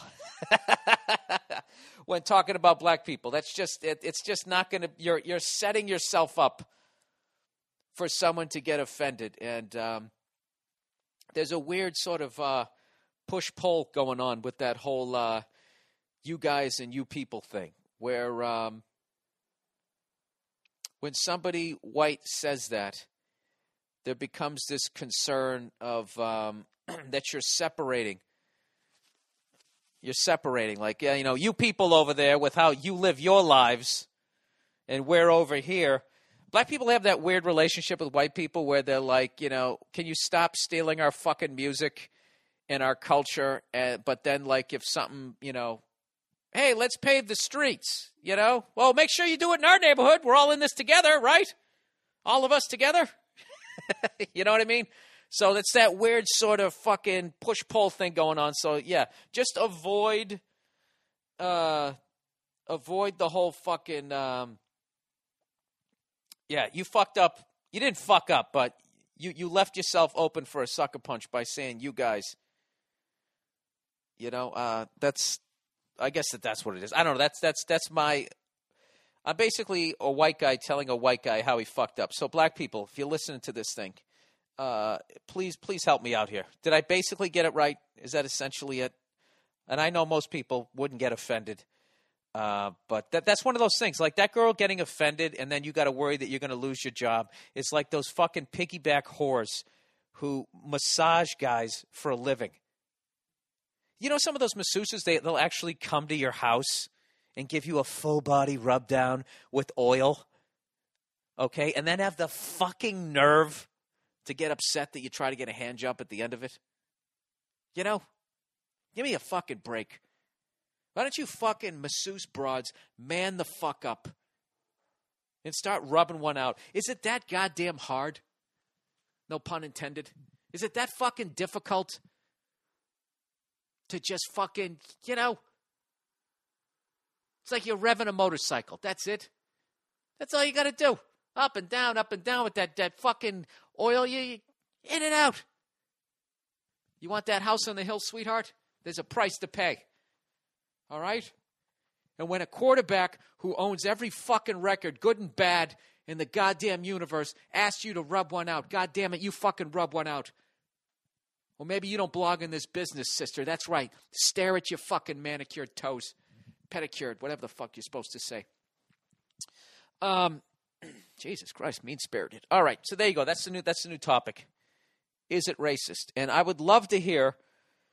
when talking about black people. That's just it's just not going to. You're setting yourself up for someone to get offended, and there's a weird sort of push-pull going on with that whole "you guys" and "you people" thing, where when somebody white says that, there becomes this concern of that you're separating. You're separating, like, you people over there with how you live your lives, and we're over here. Black people have that weird relationship with white people where they're like, can you stop stealing our fucking music and our culture? But then, like, if something, hey, let's pave the streets, Well, make sure you do it in our neighborhood. We're all in this together, right? All of us together. You know what I mean? So it's that weird sort of fucking push-pull thing going on. So, yeah, just avoid the whole fucking, you fucked up. You didn't fuck up, but you left yourself open for a sucker punch by saying "you guys." I guess that's what it is. I don't know. That's my. I'm basically a white guy telling a white guy how he fucked up. So black people, if you're listening to this thing, please help me out here. Did I basically get it right? Is that essentially it? And I know most people wouldn't get offended, but that's one of those things. Like that girl getting offended, and then you got to worry that you're going to lose your job. It's like those fucking piggyback whores who massage guys for a living. Some of those masseuses, they'll actually come to your house and give you a full body rub down with oil, okay? And then have the fucking nerve to get upset that you try to get a hand job at the end of it. Give me a fucking break. Why don't you fucking masseuse broads man the fuck up and start rubbing one out? Is it that goddamn hard? No pun intended. Is it that fucking difficult? To just fucking, it's like you're revving a motorcycle. That's it. That's all you got to do. Up and down with that fucking oil. You in and out. You want that house on the hill, sweetheart? There's a price to pay. All right? And when a quarterback who owns every fucking record, good and bad, in the goddamn universe asks you to rub one out, God damn it, you fucking rub one out. Well, maybe you don't belong in this business, sister. That's right. Stare at your fucking manicured toes. Pedicured, whatever the fuck you're supposed to say. Jesus Christ, mean-spirited. All right, so there you go. That's the new topic. Is it racist? And I would love to hear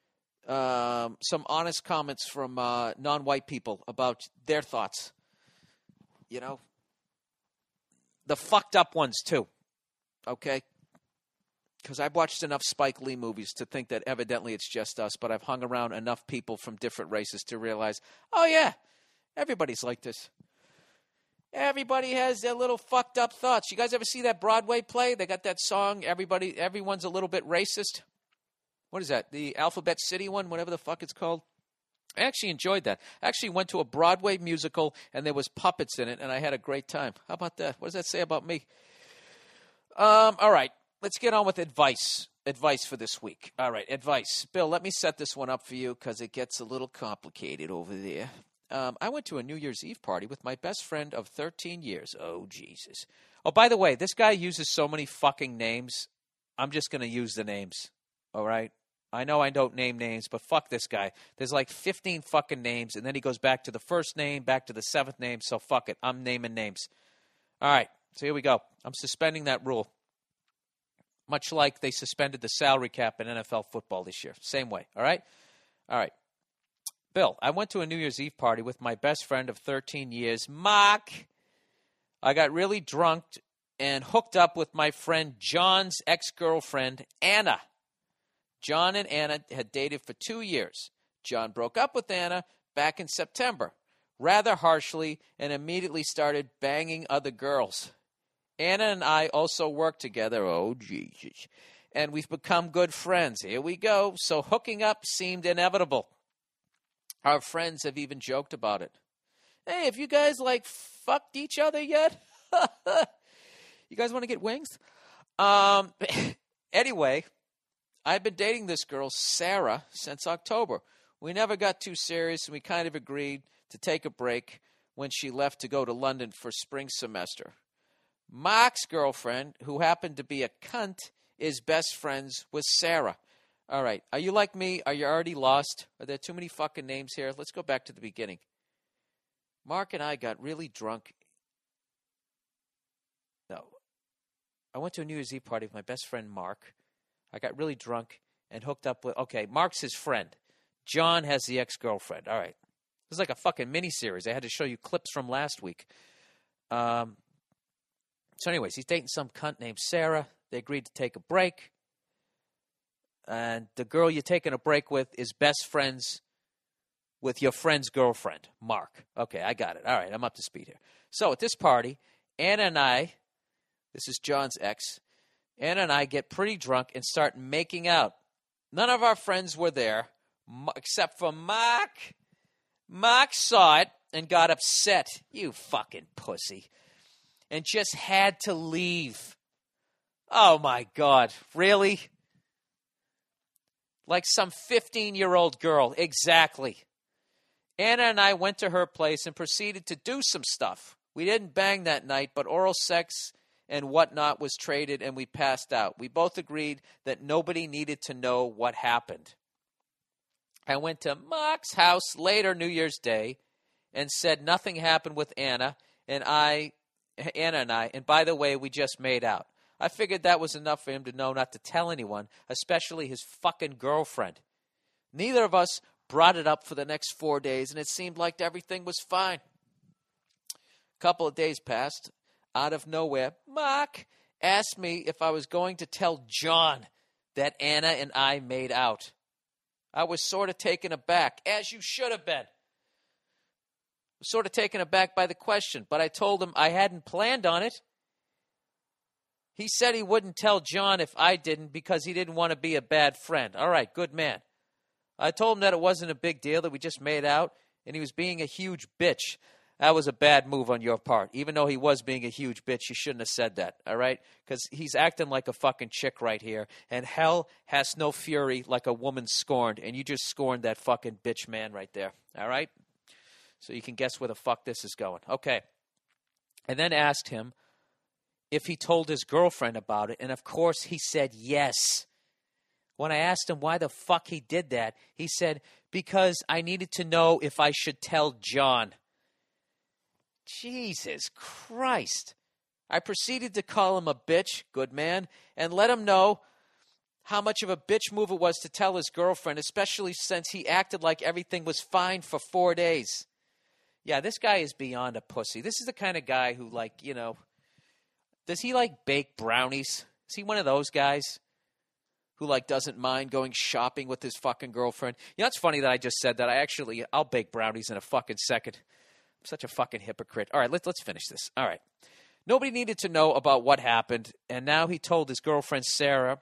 some honest comments from non-white people about their thoughts. You know, the fucked up ones too. Okay, because I've watched enough Spike Lee movies to think that evidently it's just us, but I've hung around enough people from different races to realize, oh yeah, everybody's like this. Everybody has their little fucked up thoughts. You guys ever see that Broadway play? They got that song, everyone's a little bit racist. What is that? The Alphabet City one, whatever the fuck it's called. I actually enjoyed that. I actually went to a Broadway musical, and there was puppets in it, and I had a great time. How about that? What does that say about me? All right, let's get on with advice. Advice for this week. All right, advice. Bill, let me set this one up for you because it gets a little complicated over there. I went to a New Year's Eve party with my best friend of 13 years. Oh, Jesus. Oh, by the way, this guy uses so many fucking names. I'm just going to use the names. All right? I know I don't name names, but fuck this guy. There's like 15 fucking names, and then he goes back to the first name, back to the seventh name, so fuck it. I'm naming names. All right, so here we go. I'm suspending that rule. Much like they suspended the salary cap in NFL football this year. Same way, all right? All right. Bill, I went to a New Year's Eve party with my best friend of 13 years, Mark. I got really drunk and hooked up with my friend John's ex-girlfriend, Anna. John and Anna had dated for 2 years. John broke up with Anna back in September, rather harshly, and immediately started banging other girls. Anna and I also work together. Oh, Jesus. And we've become good friends. Here we go. So hooking up seemed inevitable. Our friends have even joked about it. Hey, have you guys, fucked each other yet? You guys want to get wings? Anyway, I've been dating this girl, Sarah, since October. We never got too serious, and we kind of agreed to take a break when she left to go to London for spring semester. Mark's girlfriend, who happened to be a cunt, is best friends with Sarah. All right. Are you like me? Are you already lost? Are there too many fucking names here? Let's go back to the beginning. Mark and I got really drunk. No. I went to a New Year's Eve party with my best friend, Mark. I got really drunk and hooked up with... Okay, Mark's his friend. John has the ex-girlfriend. All right. This is like a fucking mini-series. I had to show you clips from last week. So anyways, he's dating some cunt named Sarah. They agreed to take a break. And the girl you're taking a break with is best friends with your friend's girlfriend, Mark. Okay, I got it. All right, I'm up to speed here. So at this party, Anna and I, this is John's ex, Anna and I get pretty drunk and start making out. None of our friends were there except for Mark. Mark saw it and got upset. You fucking pussy. And just had to leave. Oh, my God. Really? Like some 15-year-old girl. Exactly. Anna and I went to her place and proceeded to do some stuff. We didn't bang that night, but oral sex and whatnot was traded, and we passed out. We both agreed that nobody needed to know what happened. I went to Mark's house later New Year's Day and said nothing happened with Anna and I, and by the way, we just made out. I figured that was enough for him to know not to tell anyone, especially his fucking girlfriend. Neither of us brought it up for the next 4 days, and it seemed like everything was fine. A couple of days passed. Out of nowhere, Mark asked me if I was going to tell John that Anna and I made out. I was sort of taken aback, as you should have been. Sort of taken aback by the question, but I told him I hadn't planned on it. He said he wouldn't tell John if I didn't because he didn't want to be a bad friend. All right, good man. I told him that it wasn't a big deal, that we just made out, and he was being a huge bitch. That was a bad move on your part. Even though he was being a huge bitch, you shouldn't have said that, all right? Because he's acting like a fucking chick right here, and hell has no fury like a woman scorned, and you just scorned that fucking bitch man right there, all right? So you can guess where the fuck this is going. Okay. I then asked him if he told his girlfriend about it, and of course he said yes. When I asked him why the fuck he did that, he said, because I needed to know if I should tell John. Jesus Christ. I proceeded to call him a bitch, good man, and let him know how much of a bitch move it was to tell his girlfriend, especially since he acted like everything was fine for 4 days. Yeah, this guy is beyond a pussy. This is the kind of guy who, like, you know, does he, like, bake brownies? Is he one of those guys who, like, doesn't mind going shopping with his fucking girlfriend? You know, it's funny that I just said that. I'll bake brownies in a fucking second. I'm such a fucking hypocrite. All right, let's finish this. All right. Nobody needed to know about what happened, and now he told his girlfriend, Sarah,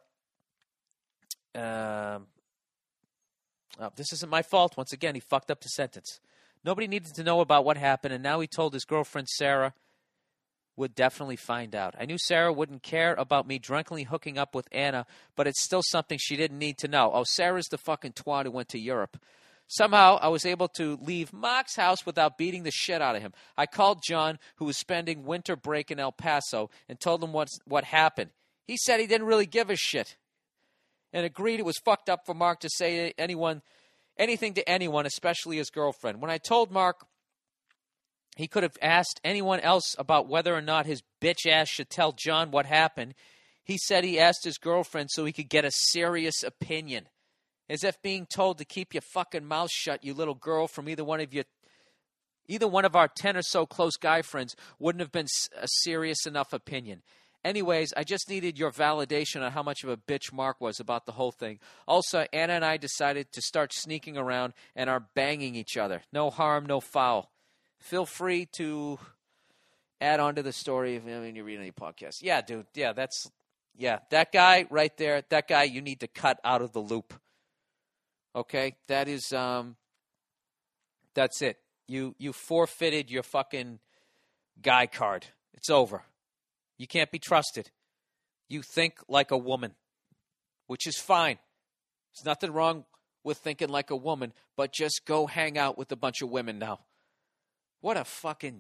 this isn't my fault. Once again, he fucked up the sentence. Nobody needed to know about what happened, and now he told his girlfriend, Sarah, would definitely find out. I knew Sarah wouldn't care about me drunkenly hooking up with Anna, but it's still something she didn't need to know. Oh, Sarah's the fucking twat who went to Europe. Somehow, I was able to leave Mark's house without beating the shit out of him. I called John, who was spending winter break in El Paso, and told him what happened. He said he didn't really give a shit, and agreed it was fucked up for Mark to say anything to anyone, especially his girlfriend. When I told Mark he could have asked anyone else about whether or not his bitch ass should tell John what happened, he said he asked his girlfriend so he could get a serious opinion. As if being told to keep your fucking mouth shut, you little girl, from either one of our 10 or so close guy friends wouldn't have been a serious enough opinion. Anyways, I just needed your validation on how much of a bitch Mark was about the whole thing. Also, Anna and I decided to start sneaking around and are banging each other. No harm, no foul. Feel free to add on to the story if you read any podcasts. Yeah, dude. Yeah, that guy right there, that guy you need to cut out of the loop. Okay? That is, that's it. You forfeited your fucking guy card. It's over. You can't be trusted. You think like a woman, which is fine. There's nothing wrong with thinking like a woman, but just go hang out with a bunch of women now. What a fucking...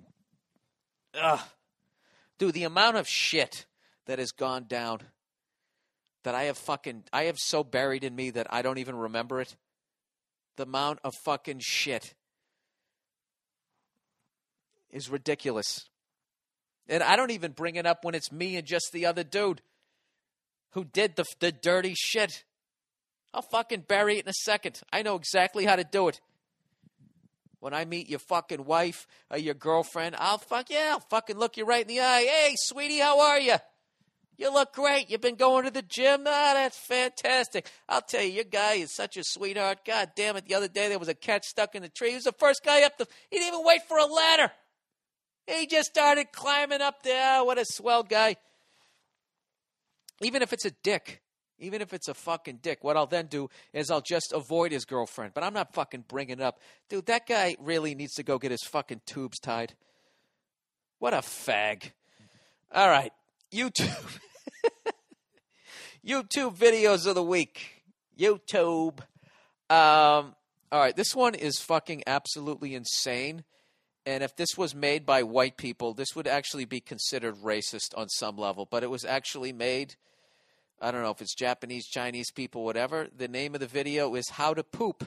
Dude, the amount of shit that has gone down that I have so buried in me that I don't even remember it. The amount of fucking shit is ridiculous. And I don't even bring it up when it's me and just the other dude who did the dirty shit. I'll fucking bury it in a second. I know exactly how to do it. When I meet your fucking wife or your girlfriend, I'll fucking look you right in the eye. Hey, sweetie, how are you? You look great. You've been going to the gym? That's fantastic. I'll tell you, your guy is such a sweetheart. God damn it, the other day there was a cat stuck in the tree. He was the first guy up he didn't even wait for a ladder. He just started climbing up there. What a swell guy. Even if it's a dick, even if it's a fucking dick, what I'll then do is I'll just avoid his girlfriend. But I'm not fucking bringing it up. Dude, that guy really needs to go get his fucking tubes tied. What a fag. All right. YouTube. YouTube videos of the week. YouTube. All right. This one is fucking absolutely insane. And if this was made by white people, this would actually be considered racist on some level. But it was actually made, I don't know if it's Japanese, Chinese people, whatever. The name of the video is How to Poop.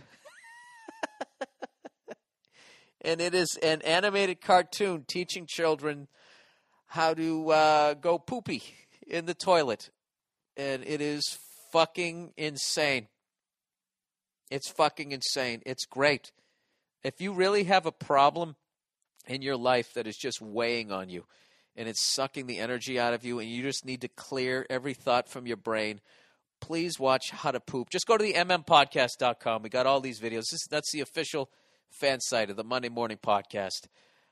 And it is an animated cartoon teaching children how to go poopy in the toilet. And it is fucking insane. It's fucking insane. It's great. If you really have a problem in your life that is just weighing on you and it's sucking the energy out of you and you just need to clear every thought from your brain, please watch How to Poop. Just go to the mmpodcast.com. We got all these videos. That's the official fan site of the Monday Morning Podcast.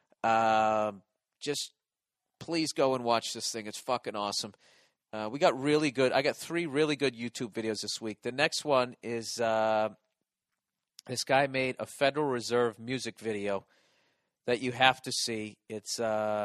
Just please go and watch this thing. It's fucking awesome. I got 3 really good YouTube videos this week. The next one is this guy made a Federal Reserve music video that you have to see. It's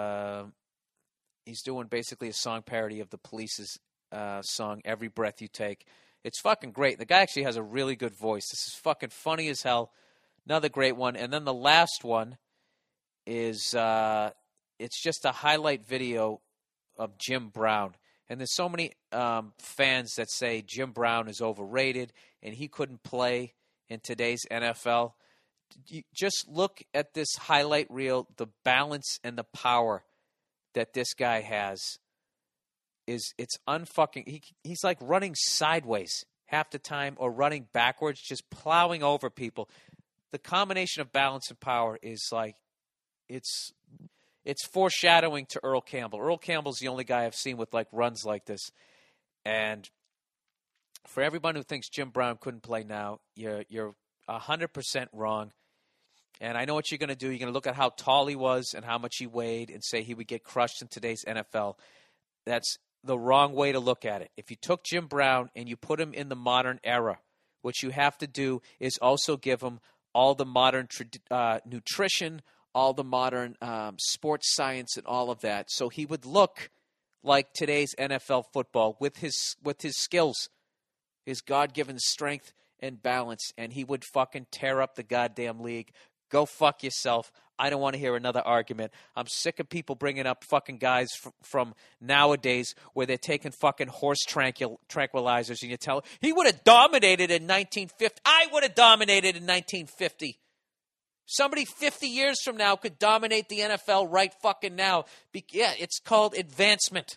he's doing basically a song parody of the Police's song "Every Breath You Take." It's fucking great. The guy actually has a really good voice. This is fucking funny as hell. Another great one. And then the last one is it's just a highlight video of Jim Brown. And there's so many fans that say Jim Brown is overrated and he couldn't play in today's NFL. You just look at this highlight reel, the balance and the power that this guy has it's unfucking. He's like running sideways half the time or running backwards, just plowing over people. The combination of balance and power is like it's foreshadowing to Earl Campbell. Earl Campbell's the only guy I've seen with like runs like this. And for everyone who thinks Jim Brown couldn't play now, you're 100% wrong. And I know what you're going to do. You're going to look at how tall he was and how much he weighed and say he would get crushed in today's NFL. That's the wrong way to look at it. If you took Jim Brown and you put him in the modern era, what you have to do is also give him all the modern nutrition, all the modern sports science and all of that. So he would look like today's NFL football with his skills, his God-given strength and balance, and he would fucking tear up the goddamn league. Go fuck yourself. I don't want to hear another argument. I'm sick of people bringing up fucking guys from nowadays where they're taking fucking horse tranquilizers and you tell he would have dominated in 1950. I would have dominated in 1950. Somebody 50 years from now could dominate the NFL right fucking now. Yeah, it's called advancement.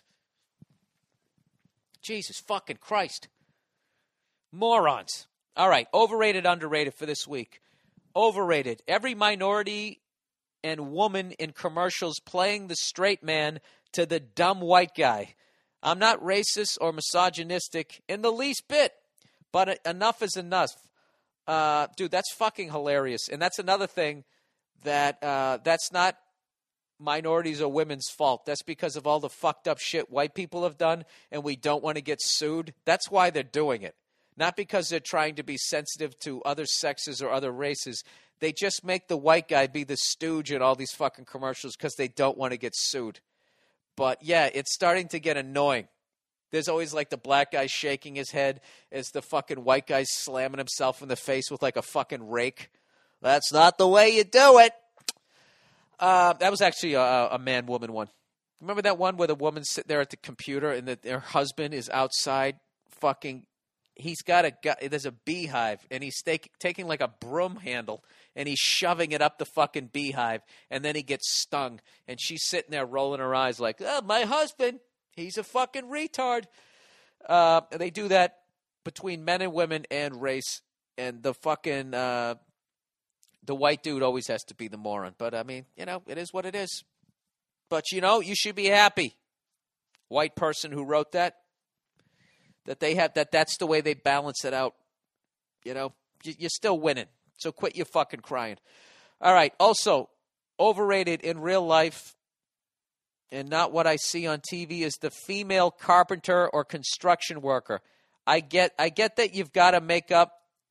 Jesus fucking Christ. Morons. All right, overrated, underrated for this week. Overrated. Every minority and woman in commercials playing the straight man to the dumb white guy. I'm not racist or misogynistic in the least bit, but enough is enough. Dude, that's fucking hilarious. And that's another thing that that's not minorities or women's fault. That's because of all the fucked up shit white people have done, and we don't want to get sued. That's why they're doing it. Not because they're trying to be sensitive to other sexes or other races. They just make the white guy be the stooge in all these fucking commercials because they don't want to get sued. But, yeah, it's starting to get annoying. There's always, like, the black guy shaking his head as the fucking white guy's slamming himself in the face with, like, a fucking rake. That's not the way you do it. That was actually a man-woman one. Remember that one where the woman's sitting there at the computer and her husband is outside fucking... He's got there's a beehive, and he's taking like a broom handle, and he's shoving it up the fucking beehive, and then he gets stung, and she's sitting there rolling her eyes like, oh, my husband, he's a fucking retard. They do that between men and women and race, and the fucking, the white dude always has to be the moron. But, I mean, it is what it is. But, you should be happy. White person who wrote that. That's the way they balance it out. You're still winning. So quit your fucking crying. All right. Also, overrated in real life and not what I see on TV is the female carpenter or construction worker. I get that you've got to make up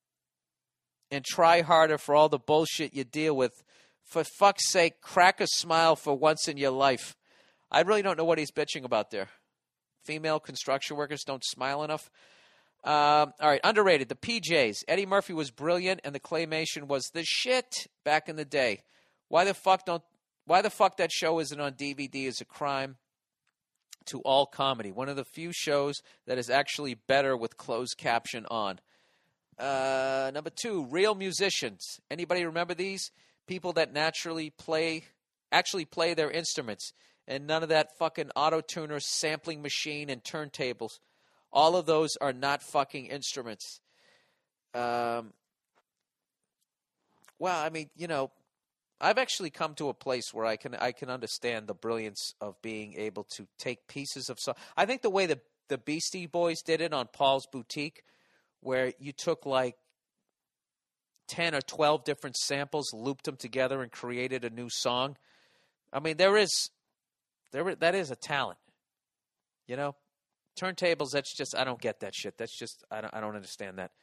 and try harder for all the bullshit you deal with. For fuck's sake, crack a smile for once in your life. I really don't know what he's bitching about there. Female construction workers don't smile enough. All right, underrated. The PJs. Eddie Murphy was brilliant, and the claymation was the shit back in the day. Why the fuck that show isn't on DVD is a crime to all comedy. One of the few shows that is actually better with closed caption on. Number 2, real musicians. Anybody remember these? People that actually play their instruments. And none of that fucking auto-tuner, sampling machine, and turntables. All of those are not fucking instruments. Well, I mean, I've actually come to a place where I can understand the brilliance of being able to take pieces of song. I think the way the Beastie Boys did it on Paul's Boutique, where you took like 10 or 12 different samples, looped them together, and created a new song. I mean, that is a talent, Turntables, that's just, I don't get that shit. That's just, I don't understand that.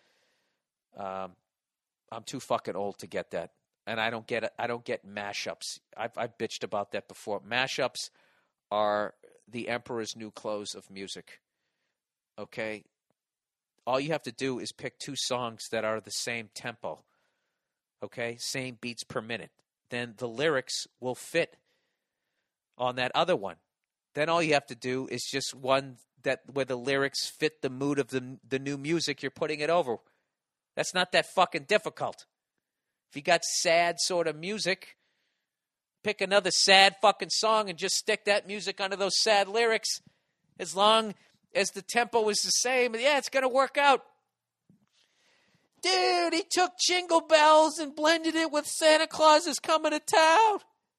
I'm too fucking old to get that. And I don't get mashups. I've bitched about that before. Mashups are the emperor's new clothes of music. Okay? All you have to do is pick 2 songs that are the same tempo. Okay? Same beats per minute. Then the lyrics will fit on that other one. Then all you have to do is just one where the lyrics fit the mood of the new music you're putting it over. That's not that fucking difficult. If you got sad sort of music, pick another sad fucking song and just stick that music under those sad lyrics. As long as the tempo is the same, yeah, it's going to work out. Dude, he took Jingle Bells and blended it with Santa Claus is Coming to Town.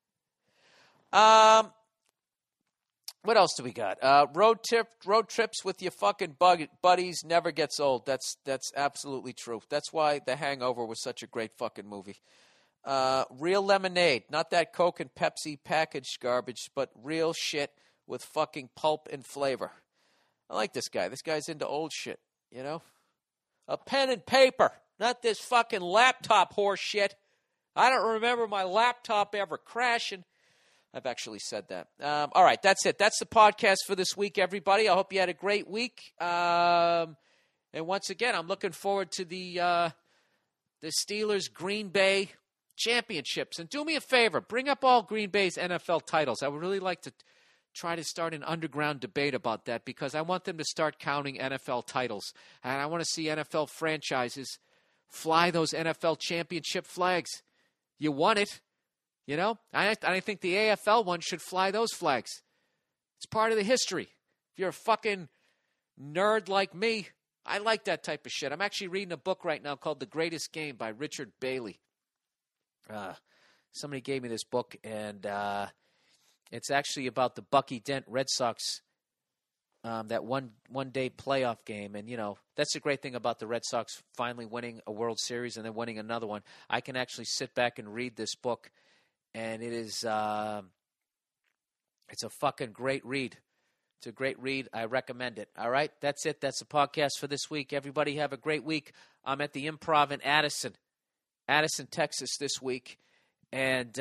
What else do we got? Road trips with your fucking buddies never gets old. That's absolutely true. That's why The Hangover was such a great fucking movie. Real lemonade, not that Coke and Pepsi packaged garbage, but real shit with fucking pulp and flavor. I like this guy. This guy's into old shit, you know? A pen and paper, not this fucking laptop horse shit. I don't remember my laptop ever crashing. I've actually said that. All right, that's it. That's the podcast for this week, everybody. I hope you had a great week. And once again, I'm looking forward to the Steelers Green Bay championships. And do me a favor, bring up all Green Bay's NFL titles. I would really like to try to start an underground debate about that because I want them to start counting NFL titles. And I want to see NFL franchises fly those NFL championship flags. You won it. You know, I think the AFL one should fly those flags. It's part of the history. If you're a fucking nerd like me, I like that type of shit. I'm actually reading a book right now called The Greatest Game by Richard Bailey. Somebody gave me this book, and it's actually about the Bucky Dent Red Sox, that one-day playoff game. And, you know, that's the great thing about the Red Sox finally winning a World Series and then winning another one. I can actually sit back and read this book. And it is, it's a fucking great read. It's a great read. I recommend it. All right, that's it. That's the podcast for this week. Everybody have a great week. I'm at the Improv in Addison, Texas this week. And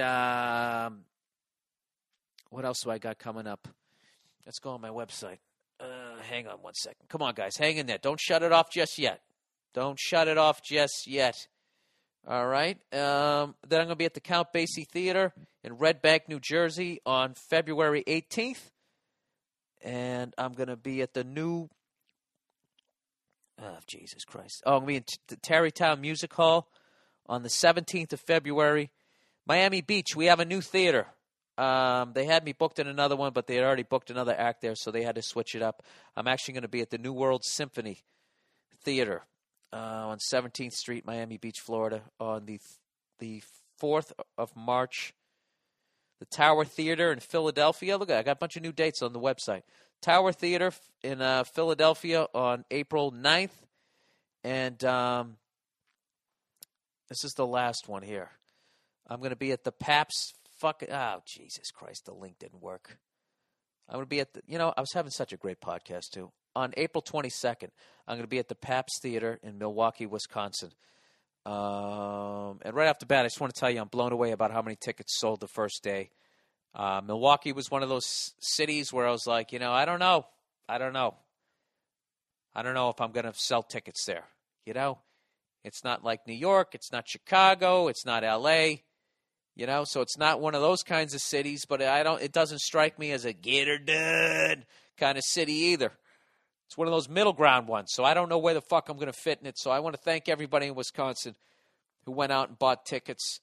what else do I got coming up? Let's go on my website. Hang on one second. Come on, guys. Hang in there. Don't shut it off just yet. All right. Then I'm going to be at the Count Basie Theater in Red Bank, New Jersey on February 18th. And I'm going to be at the new... Oh, Jesus Christ. Oh, I'm going to be in the Tarrytown Music Hall on the 17th of February. Miami Beach, we have a new theater. They had me booked in another one, but they had already booked another act there, so they had to switch it up. I'm actually going to be at the New World Symphony Theater. On 17th Street, Miami Beach, Florida, on the 4th of March. The Tower Theater in Philadelphia. Look, I got a bunch of new dates on the website. Tower Theater in Philadelphia on April 9th. And this is the last one here. I'm going to be at the Pabst Jesus Christ, the link didn't work. I'm going to be at the, I was having such a great podcast, too. On April 22nd, I'm going to be at the Pabst Theater in Milwaukee, Wisconsin. And right off the bat, I just want to tell you I'm blown away about how many tickets sold the first day. Milwaukee was one of those cities where I was like, I don't know. I don't know if I'm going to sell tickets there. It's not like New York. It's not Chicago. It's not L.A., so it's not one of those kinds of cities, but it doesn't strike me as a get her done kind of city either. It's one of those middle ground ones, so I don't know where the fuck I'm going to fit in it. So I want to thank everybody in Wisconsin who went out and bought tickets.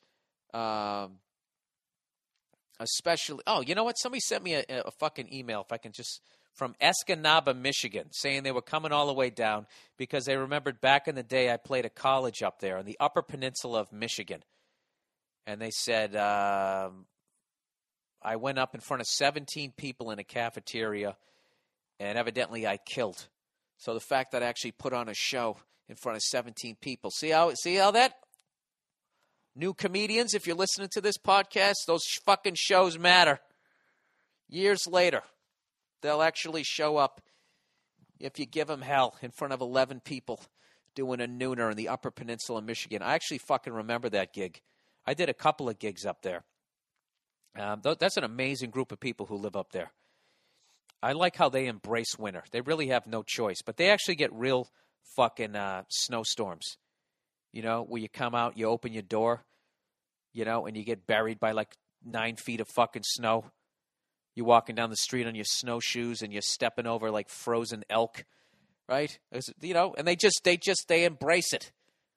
Especially, you know what? Somebody sent me a fucking email, if I can just, from Escanaba, Michigan, saying they were coming all the way down because they remembered back in the day I played a college up there on the Upper Peninsula of Michigan. And they said, I went up in front of 17 people in a cafeteria, and evidently I killed. So the fact that I actually put on a show in front of 17 people. See how that? New comedians, if you're listening to this podcast, those fucking shows matter. Years later, they'll actually show up if you give them hell in front of 11 people doing a nooner in the Upper Peninsula of Michigan. I actually fucking remember that gig. I did a couple of gigs up there. That's an amazing group of people who live up there. I like how they embrace winter. They really have no choice. But they actually get real fucking snowstorms. Where you come out, you open your door, and you get buried by like 9 feet of fucking snow. You're walking down the street on your snowshoes and you're stepping over like frozen elk, right? And they embrace it.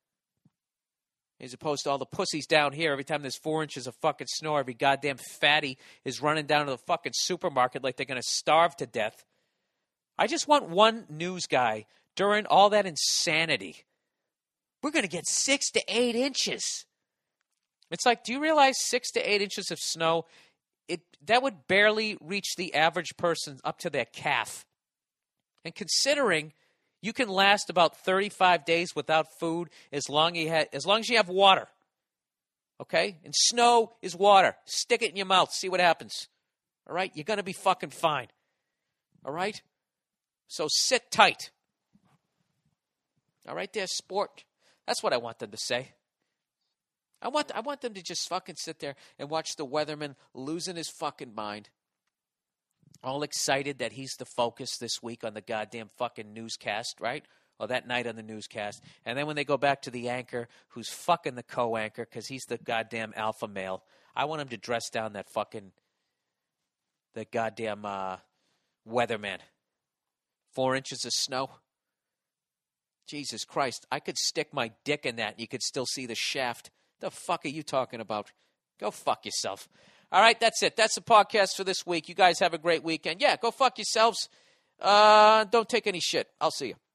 As opposed to all the pussies down here, every time there's 4 inches of fucking snow, every goddamn fatty is running down to the fucking supermarket like they're going to starve to death. I just want one news guy during all that insanity We're going to get 6 to 8 inches. It's like, do you realize 6 to 8 inches of snow, that would barely reach the average person up to their calf. And considering you can last about 35 days without food as long as you have water. Okay? And snow is water. Stick it in your mouth. See what happens. All right? You're going to be fucking fine. All right? So sit tight. All right there, sport. That's what I want them to say. I want them to just fucking sit there and watch the weatherman losing his fucking mind. All excited that he's the focus this week on the goddamn fucking newscast, right? Or that night on the newscast. And then when they go back to the anchor, who's fucking the co-anchor because he's the goddamn alpha male, I want him to dress down the goddamn weatherman. 4 inches of snow. Jesus Christ, I could stick my dick in that and you could still see the shaft. The fuck are you talking about? Go fuck yourself. All right, that's it. That's the podcast for this week. You guys have a great weekend. Yeah, go fuck yourselves. Don't take any shit. I'll see you.